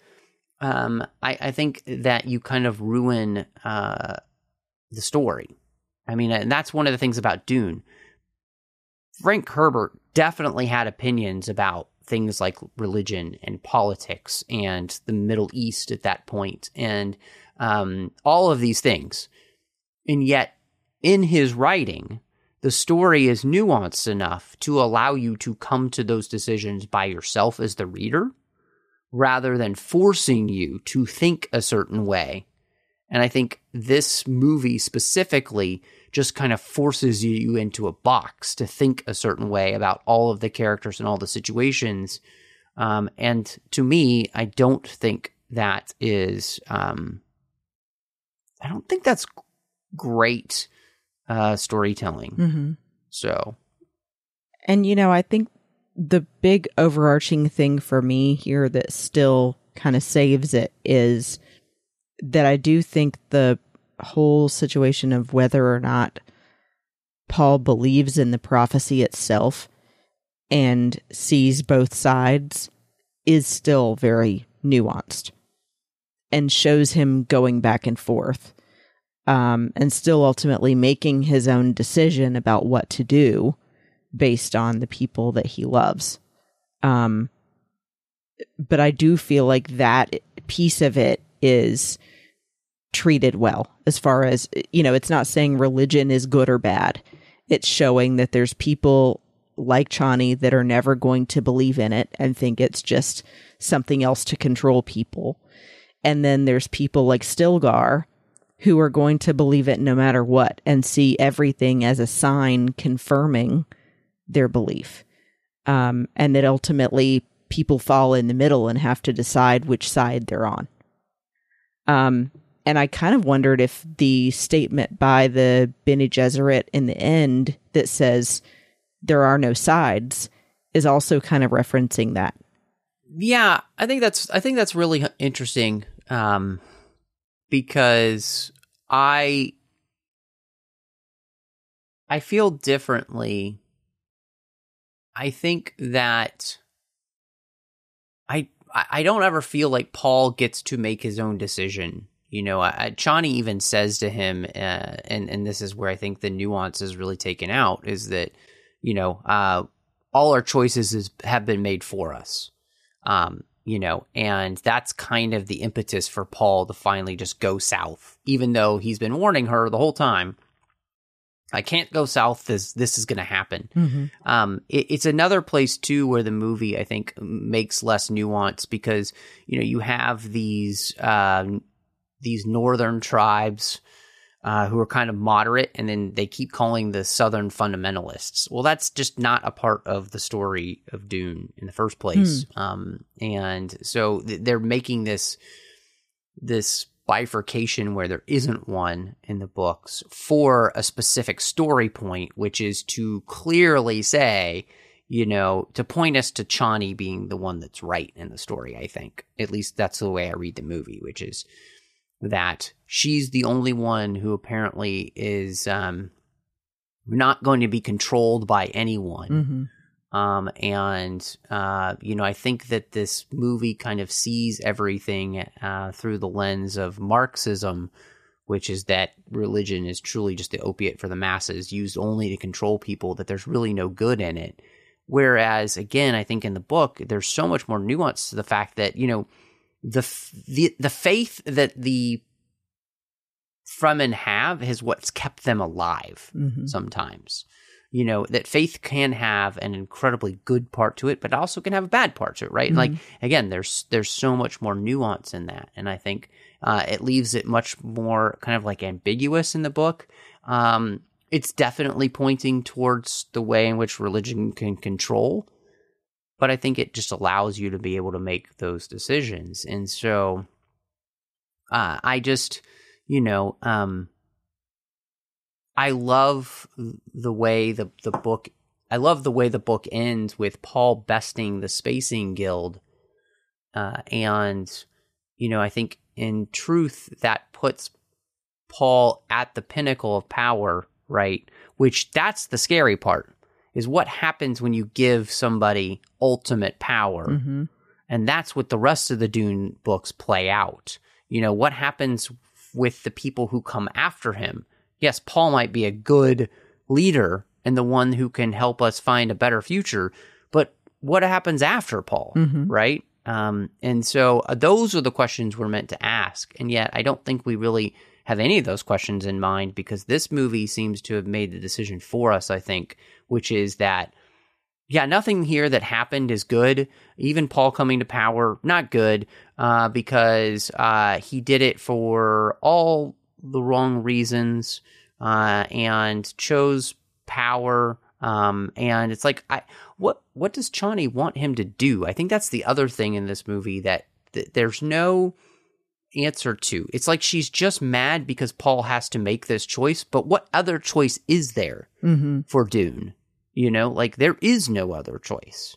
I think that you kind of ruin the story. I mean, and that's one of the things about Dune. Frank Herbert definitely had opinions about things like religion and politics and the Middle East at that point, and all of these things. And yet, in his writing, the story is nuanced enough to allow you to come to those decisions by yourself as the reader, rather than forcing you to think a certain way. And I think this movie specifically just kind of forces you into a box to think a certain way about all of the characters and all the situations. And to me, I don't think that is, I don't think that's great storytelling. So. And, I think the big overarching thing for me here that still kind of saves it is that I do think the whole situation of whether or not Paul believes in the prophecy itself and sees both sides is still very nuanced, and shows him going back and forth, and still ultimately making his own decision about what to do based on the people that he loves. But I do feel like that piece of it is treated well, as far as, it's not saying religion is good or bad. It's showing that there's people like Chani that are never going to believe in it and think it's just something else to control people. And then there's people like Stilgar who are going to believe it no matter what, and see everything as a sign confirming their belief. And that ultimately people fall in the middle and have to decide which side they're on. And I kind of wondered if the statement by the Bene Gesserit in the end that says there are no sides is also kind of referencing that. Yeah, I think that's really interesting. because I feel differently. I think that I don't ever feel like Paul gets to make his own decision. You know, Chani even says to him, and this is where I think the nuance is really taken out, is that, you know, all our choices have been made for us. You know, and that's kind of the impetus for Paul to finally just go south, even though he's been warning her the whole time. I can't go south. This is going to happen. Mm-hmm. It's another place too where the movie, I think, makes less nuance because, you know, you have these northern tribes who are kind of moderate, and then they keep calling the southern fundamentalists. Well, that's just not a part of the story of Dune in the first place. And so they're making this bifurcation where there isn't one in the books for a specific story point, which is to clearly say, you know, to point us to Chani being the one that's right in the story, I think. At least that's the way I read the movie, which is that she's the only one who apparently is not going to be controlled by anyone. Mm-hmm. You know, I think that this movie kind of sees everything through the lens of Marxism, which is that religion is truly just the opiate for the masses, used only to control people, that there's really no good in it. Whereas, again, I think in the book, there's so much more nuance to the fact that, you know, the faith that the Fremen have is what's kept them alive sometimes. You know, that faith can have an incredibly good part to it, but also can have a bad part to it, right? And like, again, there's so much more nuance in that. And I think it leaves it much more kind of like ambiguous in the book. It's definitely pointing towards the way in which religion can control, but I think it just allows you to be able to make those decisions. And so I just, you know, I love the way the book ends with Paul besting the Spacing Guild. And, you know, I think in truth that puts Paul at the pinnacle of power, right? Which that's the scary part, is what happens when you give somebody ultimate power. And that's what the rest of the Dune books play out. You know, what happens with the people who come after him? Yes, Paul might be a good leader and the one who can help us find a better future, but what happens after Paul, right? And so those are the questions we're meant to ask, and yet I don't think we really have any of those questions in mind, because this movie seems to have made the decision for us, I think, which is that, yeah, nothing here that happened is good. Even Paul coming to power, not good, because he did it for all the wrong reasons and chose power. And it's like, what does Chani want him to do? I think that's the other thing in this movie that there's no answer to. It's like she's just mad because Paul has to make this choice, but what other choice is there for Dune? You know, like there is no other choice.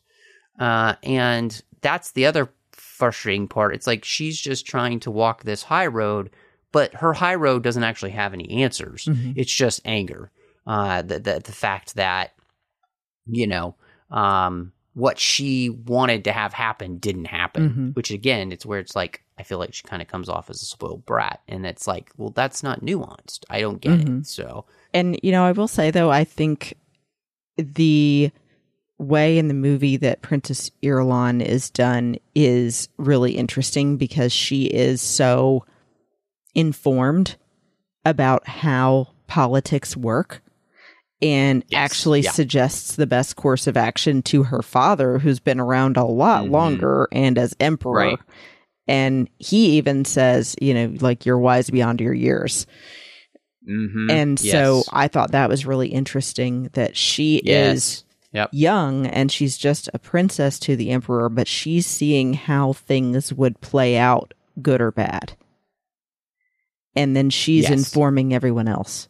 And that's the other frustrating part. It's like she's just trying to walk this high road, but her high road doesn't actually have any answers. It's just anger. The fact that, you know, what she wanted to have happen didn't happen, which again, it's where it's like, I feel like she kind of comes off as a spoiled brat, and it's like, well, that's not nuanced. I don't get it. So, and you know, I will say though, I think the way in the movie that Princess Irulan is done is really interesting, because she is so informed about how politics work, and actually suggests the best course of action to her father, who's been around a lot longer and as emperor. Right. And he even says, you know, like, you're wise beyond your years. And so I thought that was really interesting, that she is young and she's just a princess to the emperor, but she's seeing how things would play out, good or bad. And then she's informing everyone else.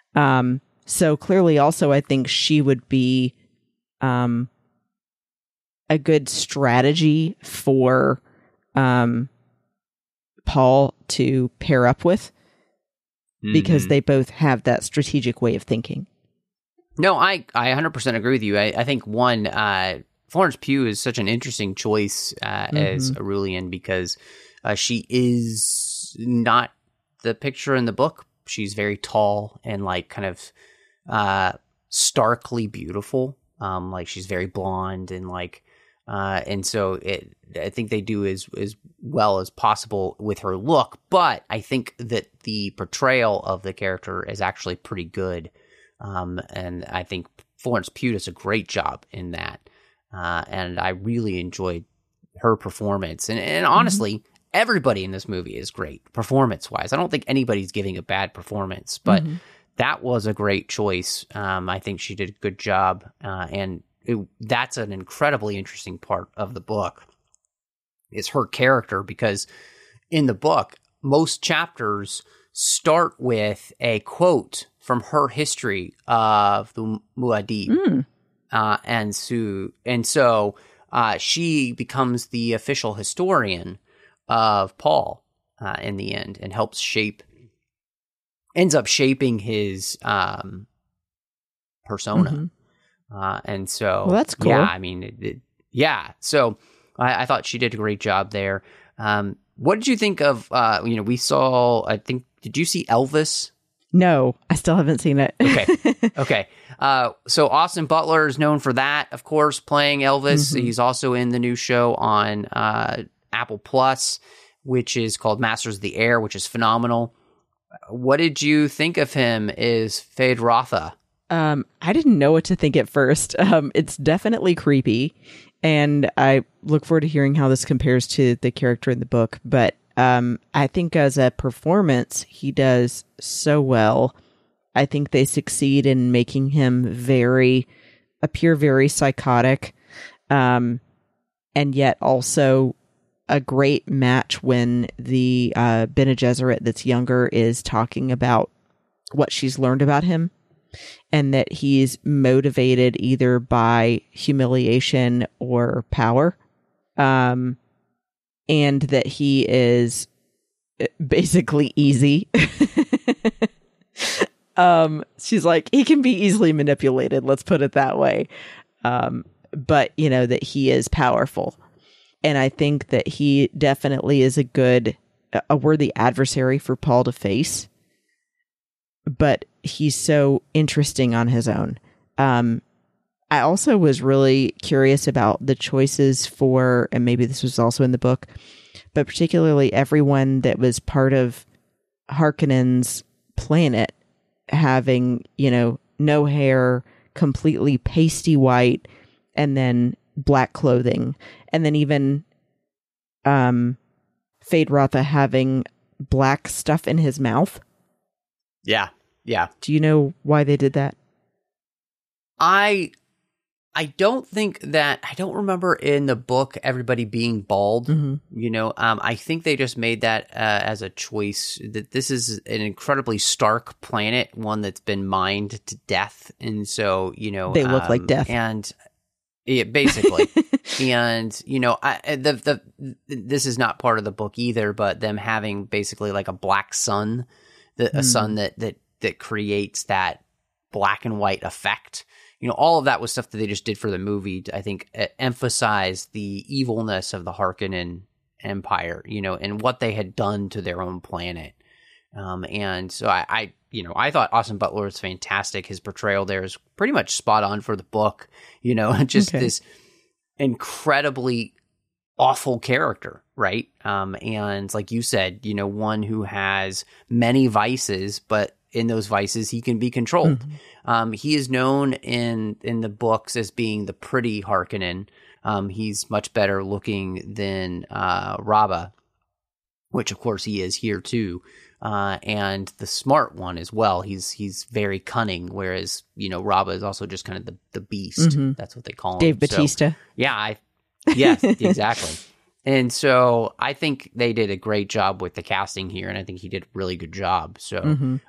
So clearly also, I think she would be a good strategy for Paul to pair up with because they both have that strategic way of thinking. No, I 100% agree with you. I think Florence Pugh is such an interesting choice as Aurelian because she is not the picture in the book. She's very tall and like kind of starkly beautiful. Like she's very blonde and like, and so I think they do as well as possible with her look. But I think that the portrayal of the character is actually pretty good. And I think Florence Pugh does a great job in that. And I really enjoyed her performance. And honestly, everybody in this movie is great performance-wise. I don't think anybody's giving a bad performance, but that was a great choice. I think she did a good job. And that's an incredibly interesting part of the book is her character, because in the book, most chapters start with a quote from her history of the Muad'Dib. And so she becomes the official historian of Paul in the end, and ends up shaping his persona. And so, well, that's cool. Yeah, I mean, So I thought she did a great job there. What did you think of? We saw. I think. Did you see Elvis? No, I still haven't seen it. Okay. So Austin Butler is known for that, of course, playing Elvis. He's also in the new show on Apple Plus, which is called Masters of the Air, which is phenomenal. What did you think of him as Feyd-Rautha? I didn't know what to think at first. It's definitely creepy, and I look forward to hearing how this compares to the character in the book. But I think as a performance, he does so well. I think they succeed in making him appear very psychotic, and yet also a great match when the Bene Gesserit that's younger is talking about what she's learned about him, and that he's motivated either by humiliation or power, and that he is basically easy. She's like, he can be easily manipulated, let's put it that way. But that he is powerful. And I think that he definitely is a worthy adversary for Paul to face. But he's so interesting on his own. I also was really curious about the choices for, and maybe this was also in the book, but particularly everyone that was part of Harkonnen's planet having, no hair, completely pasty white, and then black clothing. And then even Feyd-Rautha having black stuff in his mouth. Yeah. Do you know why they did that? I don't think that, I don't remember in the book everybody being bald. I think they just made that as a choice, that this is an incredibly stark planet, one that's been mined to death. And so, they look like death. And yeah, basically. And, this is not part of the book either, but them having basically like a black sun, a sun that creates that black and white effect. All of that was stuff that they just did for the movie to, I think, emphasize the evilness of the Harkonnen Empire, and what they had done to their own planet. And so I thought Austin Butler was fantastic. His portrayal there is pretty much spot on for the book, just this incredibly awful character, right? And like you said, one who has many vices, but in those vices, he can be controlled. He is known in the books as being the pretty Harkonnen. He's much better looking than Rabba, which of course he is here too. And the smart one as well. He's very cunning, whereas Rabba is also just kind of the beast. That's what they call him. Dave Bautista. So, yeah, yes, exactly. And so I think they did a great job with the casting here, and I think he did a really good job. So,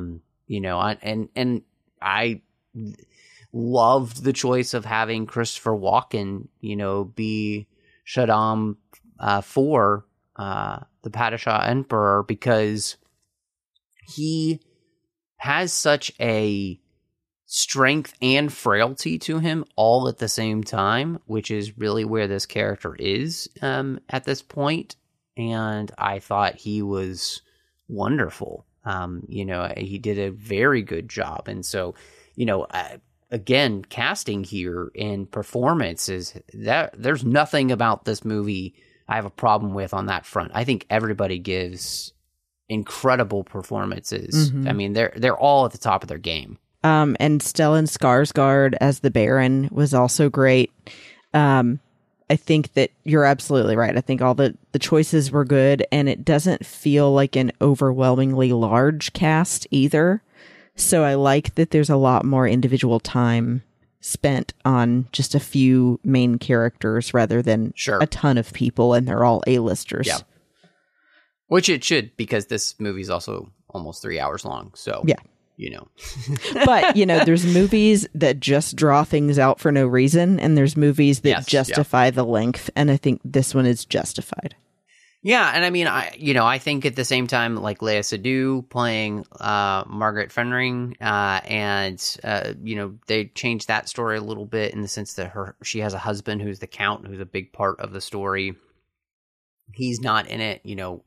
I loved the choice of having Christopher Walken, be Shaddam 4 the Padishah Emperor, because he has such a strength and frailty to him all at the same time, which is really where this character is at this point. And I thought he was wonderful. He did a very good job. And so, again, casting here and performances, there's nothing about this movie I have a problem with on that front. I think everybody gives incredible performances. Mm-hmm. I mean, they're all at the top of their game. And Stellan Skarsgård as the Baron was also great. I think that you're absolutely right. I think all the choices were good, and it doesn't feel like an overwhelmingly large cast either. So I like that there's a lot more individual time spent on just a few main characters rather than a ton of people, and they're all A-listers. Yeah. Which it should, because this movie is also almost 3 hours long. So, yeah. But, there's movies that just draw things out for no reason, and there's movies that justify the length, and I think this one is justified. Yeah, and I mean, I think at the same time, like Léa Seydoux playing Margaret Fenring, and they changed that story a little bit in the sense that she has a husband who's the Count, who's a big part of the story. He's not in it,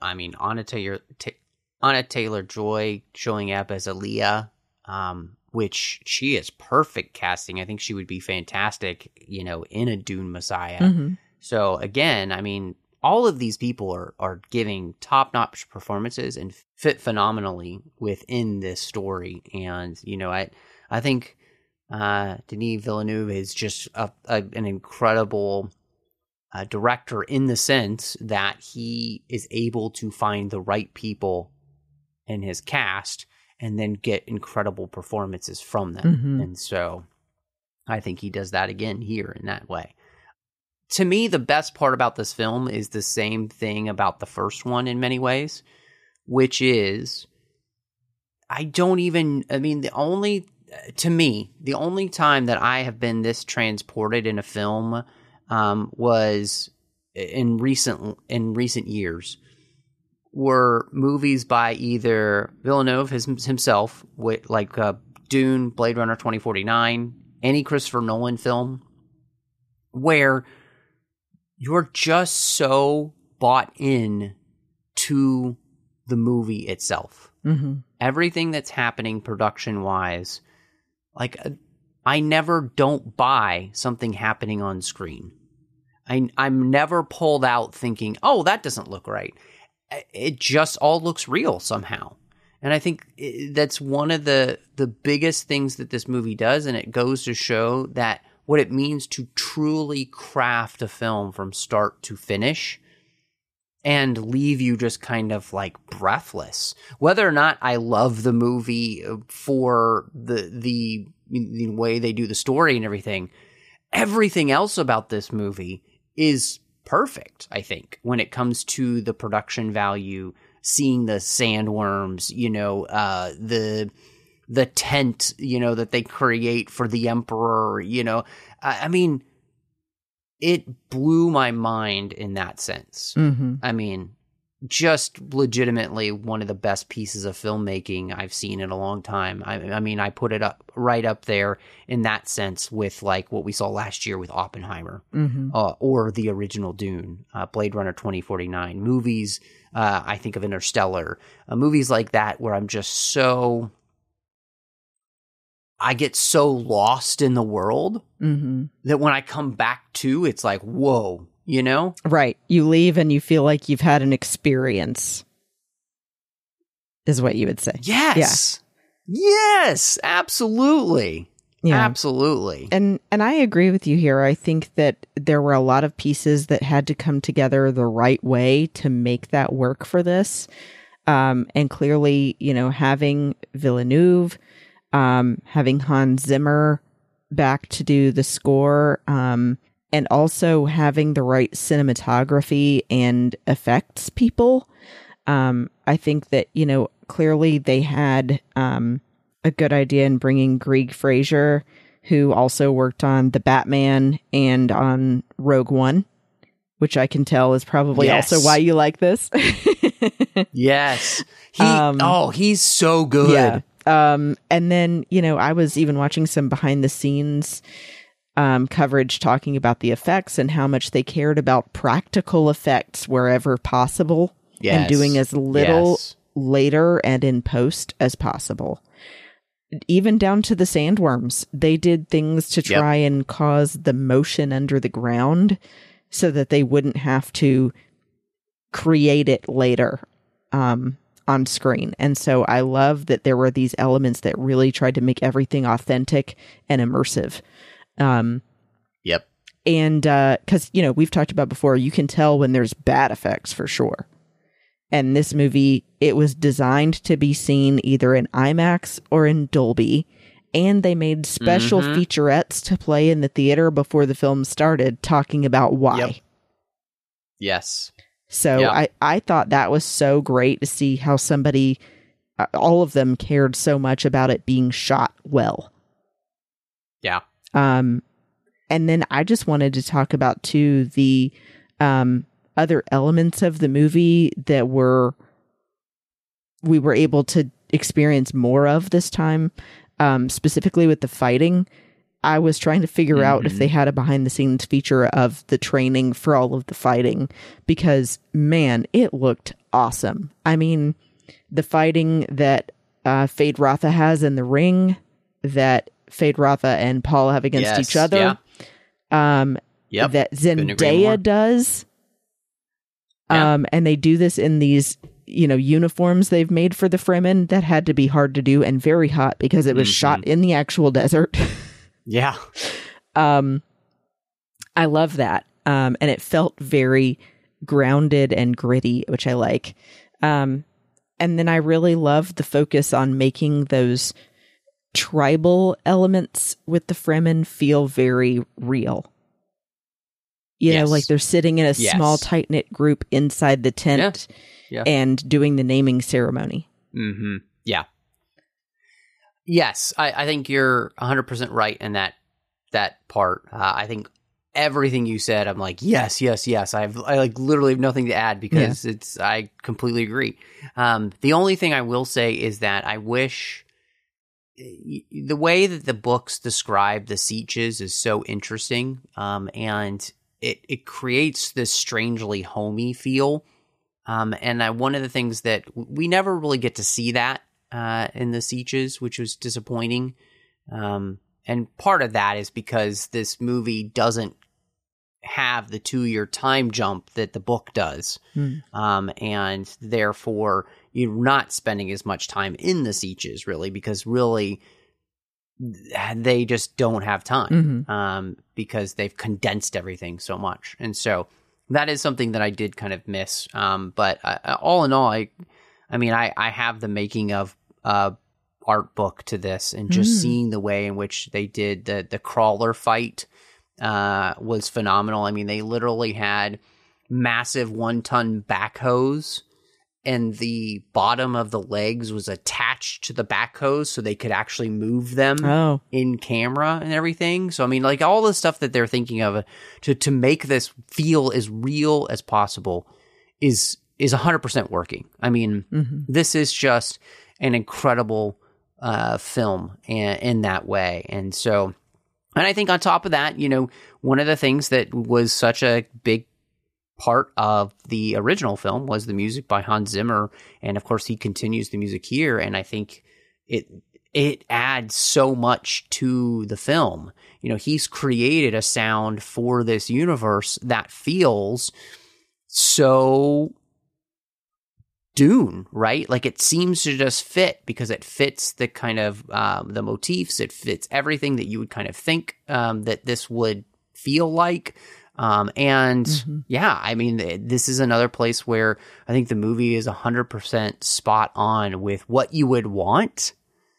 Anna Taylor-Joy showing up as Aaliyah, which she is perfect casting. I think she would be fantastic, in a Dune Messiah. Mm-hmm. So again, I mean, all of these people are giving top-notch performances and fit phenomenally within this story. And, I think Denis Villeneuve is just an incredible director in the sense that he is able to find the right people in his cast and then get incredible performances from them. Mm-hmm. And so I think he does that again here in that way. To me, the best part about this film is the same thing about the first one in many ways, which is the only time that I have been this transported in a film was in recent years, were movies by either Villeneuve himself, like Dune, Blade Runner 2049, any Christopher Nolan film, where you're just so bought in to the movie itself. Mm-hmm. Everything that's happening production-wise, like I never don't buy something happening on screen. I'm never pulled out thinking, oh, that doesn't look right. It just all looks real somehow. And I think that's one of the biggest things that this movie does, and it goes to show that what it means to truly craft a film from start to finish and leave you just kind of like breathless. Whether or not I love the movie for the way they do the story and everything else about this movie is perfect, I think, when it comes to the production value, seeing the sandworms, the tent, that they create for the Emperor, I mean, it blew my mind in that sense. Mm-hmm. I mean, just legitimately one of the best pieces of filmmaking I've seen in a long time. I mean, I put it right up there in that sense with like what we saw last year with Oppenheimer, mm-hmm. Or the original Dune, Blade Runner 2049, movies. I think of Interstellar, movies like that where I'm just I get so lost in the world mm-hmm. that when I come back to, it's like, whoa, Right. You leave and you feel like you've had an experience, is what you would say. Yes. Yeah. Yes, absolutely. Yeah. Absolutely. And I agree with you here. I think that there were a lot of pieces that had to come together the right way to make that work for this. And clearly, having Villeneuve, having Hans Zimmer back to do the score, and also having the right cinematography and effects people. I think that, clearly they had a good idea in bringing Greig Fraser, who also worked on The Batman and on Rogue One. which I can tell is probably also why you like this. Yes. He's so good. Yeah. And then, I was even watching some behind the scenes coverage talking about the effects and how much they cared about practical effects wherever possible and doing as little later and in post as possible. Even down to the sandworms, they did things to try and cause the motion under the ground so that they wouldn't have to create it later on screen. And so I love that there were these elements that really tried to make everything authentic and immersive. Yep. And because, we've talked about before, you can tell when there's bad effects for sure. And this movie, it was designed to be seen either in IMAX or in Dolby. And they made special featurettes to play in the theater before the film started, talking about why. Yep. Yes. So I thought that was so great to see how somebody, all of them cared so much about it being shot well. Yeah. And then I just wanted to talk about too the other elements of the movie that we were able to experience more of this time, specifically with the fighting. I was trying to figure out if they had a behind the scenes feature of the training for all of the fighting, because man, it looked awesome. I mean, the fighting that Fade Rotha has in the ring, that Fade Rotha and Paul have against each other, that Zendaya does. And they do this in these, uniforms they've made for the Fremen that had to be hard to do and very hot because it was shot in the actual desert. Yeah. I love that. And it felt very grounded and gritty, which I like. And then I really love the focus on making those tribal elements with the Fremen feel very real. You know, like they're sitting in a small, tight-knit group inside the tent and doing the naming ceremony. Mm-hmm. Yeah. Yes, I think you're 100% right in that part. I think everything you said, I'm like, yes. I like literally have nothing to add because I completely agree. The only thing I will say is that I wish the way that the books describe the Sieches is so interesting, and it creates this strangely homey feel. And one of the things that we never really get to see that in the Sieches, which was disappointing. And part of that is because this movie doesn't have the 2-year time jump that the book does. And therefore, you're not spending as much time in the Sieches, really, because really they just don't have time because they've condensed everything so much. And so that is something that I did kind of miss. But all in all, I have the making of art book to this, and just seeing the way in which they did the crawler fight was phenomenal. I mean, they literally had massive 1-ton backhoes, and the bottom of the legs was attached to the backhoes so they could actually move them in camera and everything. So, I mean, like all the stuff that they're thinking of to make this feel as real as possible is 100% working. I mean, this is just an incredible film in that way. And so, and I think on top of that, one of the things that was such a big part of the original film was the music by Hans Zimmer, and of course he continues the music here, and I think it adds so much to the film. He's created a sound for this universe that feels so Dune, right? Like it seems to just fit because it fits the kind of the motifs, it fits everything that you would kind of think that this would feel like. I mean, this is another place where I think the movie is 100% spot on with what you would want.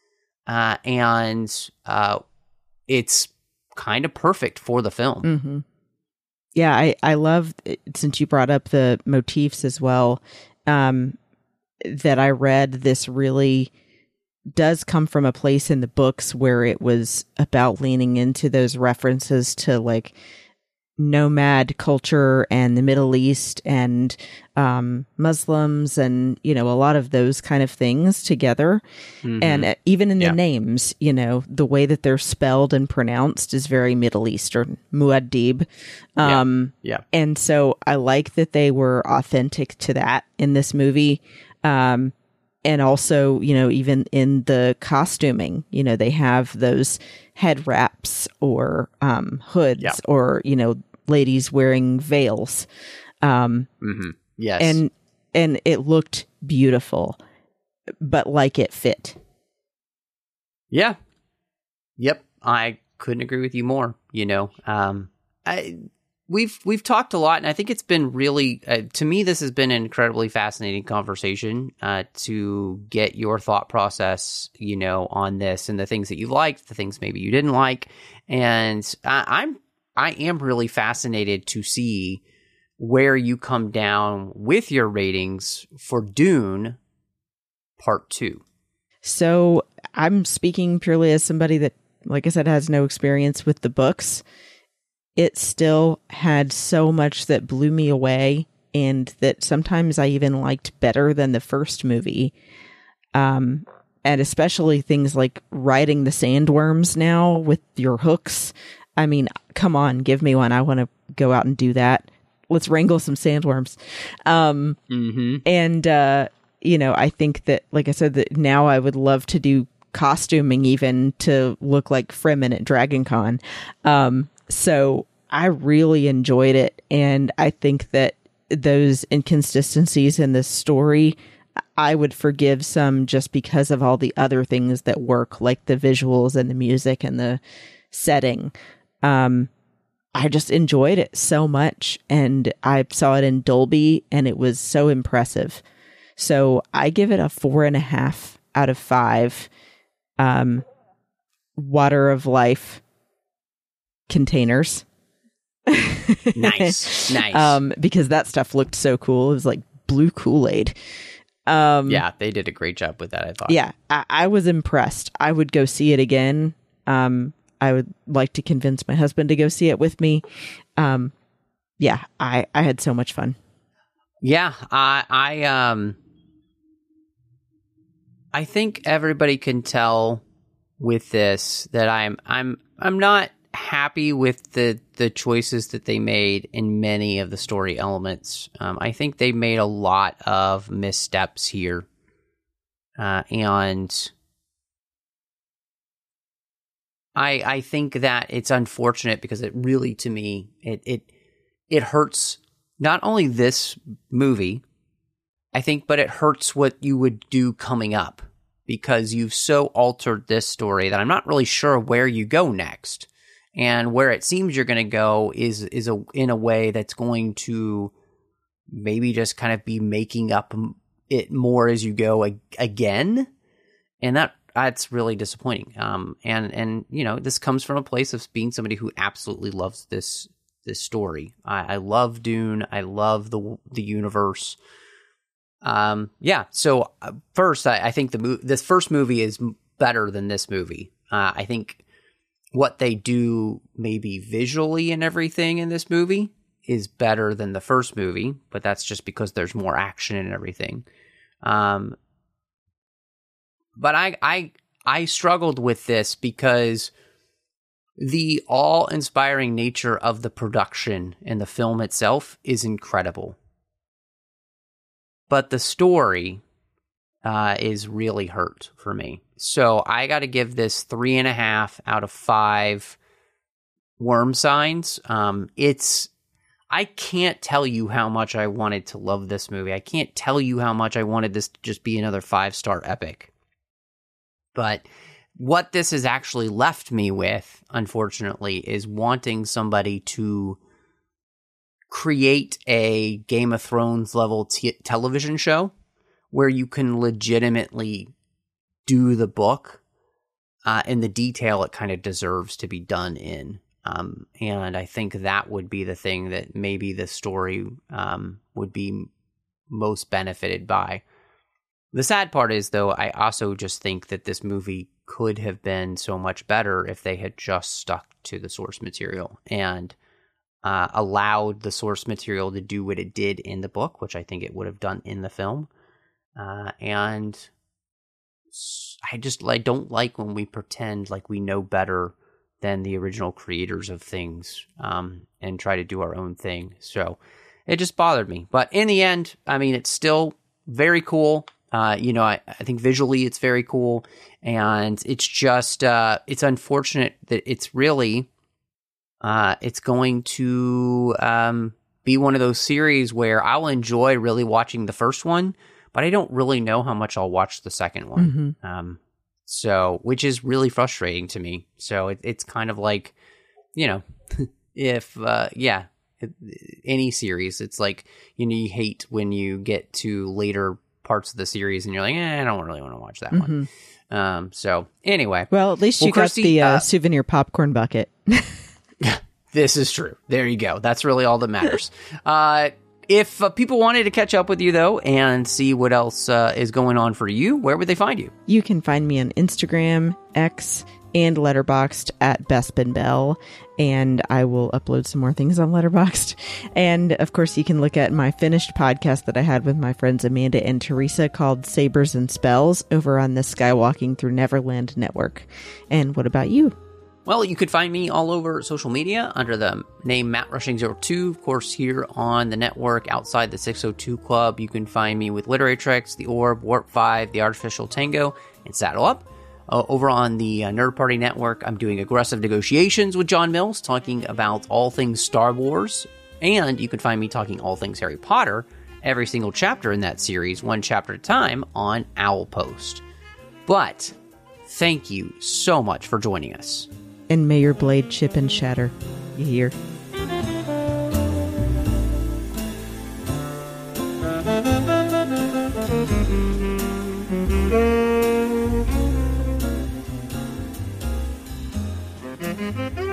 And it's kind of perfect for the film. Yeah, I love, since you brought up the motifs as well, that I read this really does come from a place in the books where it was about leaning into those references to like nomad culture and the Middle East and Muslims and, a lot of those kind of things together. Mm-hmm. And even in the names, the way that they're spelled and pronounced is very Middle Eastern, Muad'Dib. And so I like that they were authentic to that in this movie. And also, even in the costuming, they have those head wraps or hoods or, ladies wearing veils. Yes. And it looked beautiful, but like it fit. Yeah. Yep. I couldn't agree with you more. We've talked a lot, and I think it's been really, to me, this has been an incredibly fascinating conversation to get your thought process, on this and the things that you liked, the things maybe you didn't like, and I am really fascinated to see where you come down with your ratings for Dune Part 2. So I'm speaking purely as somebody that, like I said, has no experience with the books. It still had so much that blew me away, and that sometimes I even liked better than the first movie. And especially things like riding the sandworms now with your hooks. I mean, come on, give me one. I want to go out and do that. Let's wrangle some sandworms. And, I think that, like I said, that now I would love to do costuming even to look like Fremen at DragonCon. So I really enjoyed it. And I think that those inconsistencies in the story, I would forgive some just because of all the other things that work, like the visuals and the music and the setting. I just enjoyed it so much, and I saw it in Dolby, and it was so impressive. So I give it a 4.5 out of 5 Water of Life containers. Nice. Because that stuff looked so cool. It was like blue Kool-Aid. Yeah, they did a great job with that, I thought. Yeah, I was impressed. I would go see it again. I would like to convince my husband to go see it with me. Yeah, I had so much fun. Yeah, I think everybody can tell with this that I'm not happy with the choices that they made in many of the story elements. I think they made a lot of missteps here, and I think that it's unfortunate because it really, to me, it hurts not only this movie, I think, but it hurts what you would do coming up, because you've so altered this story that I'm not really sure where you go next. And where it seems you're going to go is in a way that's going to maybe just kind of be making up it more as you go again. And that's really disappointing. And this comes from a place of being somebody who absolutely loves this story. I love Dune. I love the universe. So first, I think this first movie is better than this movie. I think what they do maybe visually and everything in this movie is better than the first movie, but that's just because there's more action and everything. But I struggled with this because the awe-inspiring nature of the production and the film itself is incredible. But the story is really hurt for me. So I got to give this 3.5 out of 5 worm signs. I can't tell you how much I wanted to love this movie. I can't tell you how much I wanted this to just be another 5-star epic. But what this has actually left me with, unfortunately, is wanting somebody to create a Game of Thrones level television show where you can legitimately do the book in the detail it kind of deserves to be done in. And I think that would be the thing that maybe the story would be most benefited by. The sad part is, though, I also just think that this movie could have been so much better if they had just stuck to the source material. And allowed the source material to do what it did in the book, which I think it would have done in the film. And I just don't like when we pretend like we know better than the original creators of things, and try to do our own thing. So it just bothered me. But in the end, I mean, it's still very cool. I think visually it's very cool, and it's just it's unfortunate that it's really it's going to be one of those series where I'll enjoy really watching the first one, but I don't really know how much I'll watch the second one. Mm-hmm. So, which is really frustrating to me. So it's kind of like, if any series, it's like, you hate when you get to later parts of the series and you're like, I don't really want to watch that one. So anyway. Well, at least you got the souvenir popcorn bucket. This is true. There you go. That's really all that matters. If people wanted to catch up with you, though, and see what else is going on for you, where would they find you? You can find me on Instagram, X, and Letterboxd at Bespin Bell, and I will upload some more things on Letterboxd. And, of course, you can look at my finished podcast that I had with my friends Amanda and Teresa called Sabers and Spells over on the Skywalking Through Neverland network. And what about you? Well, you could find me all over social media under the name Matt Rushing02. Of course, here on the network, outside the 602 Club, you can find me with Literary Treks, The Orb, Warp 5, The Artificial Tango, and Saddle Up. Over on the Nerd Party Network, I'm doing Aggressive Negotiations with John Mills, talking about all things Star Wars. And you can find me talking all things Harry Potter, every single chapter in that series, one chapter at a time, on Owlpost. But thank you so much for joining us. And may your blade chip and shatter. You hear? Mm-hmm.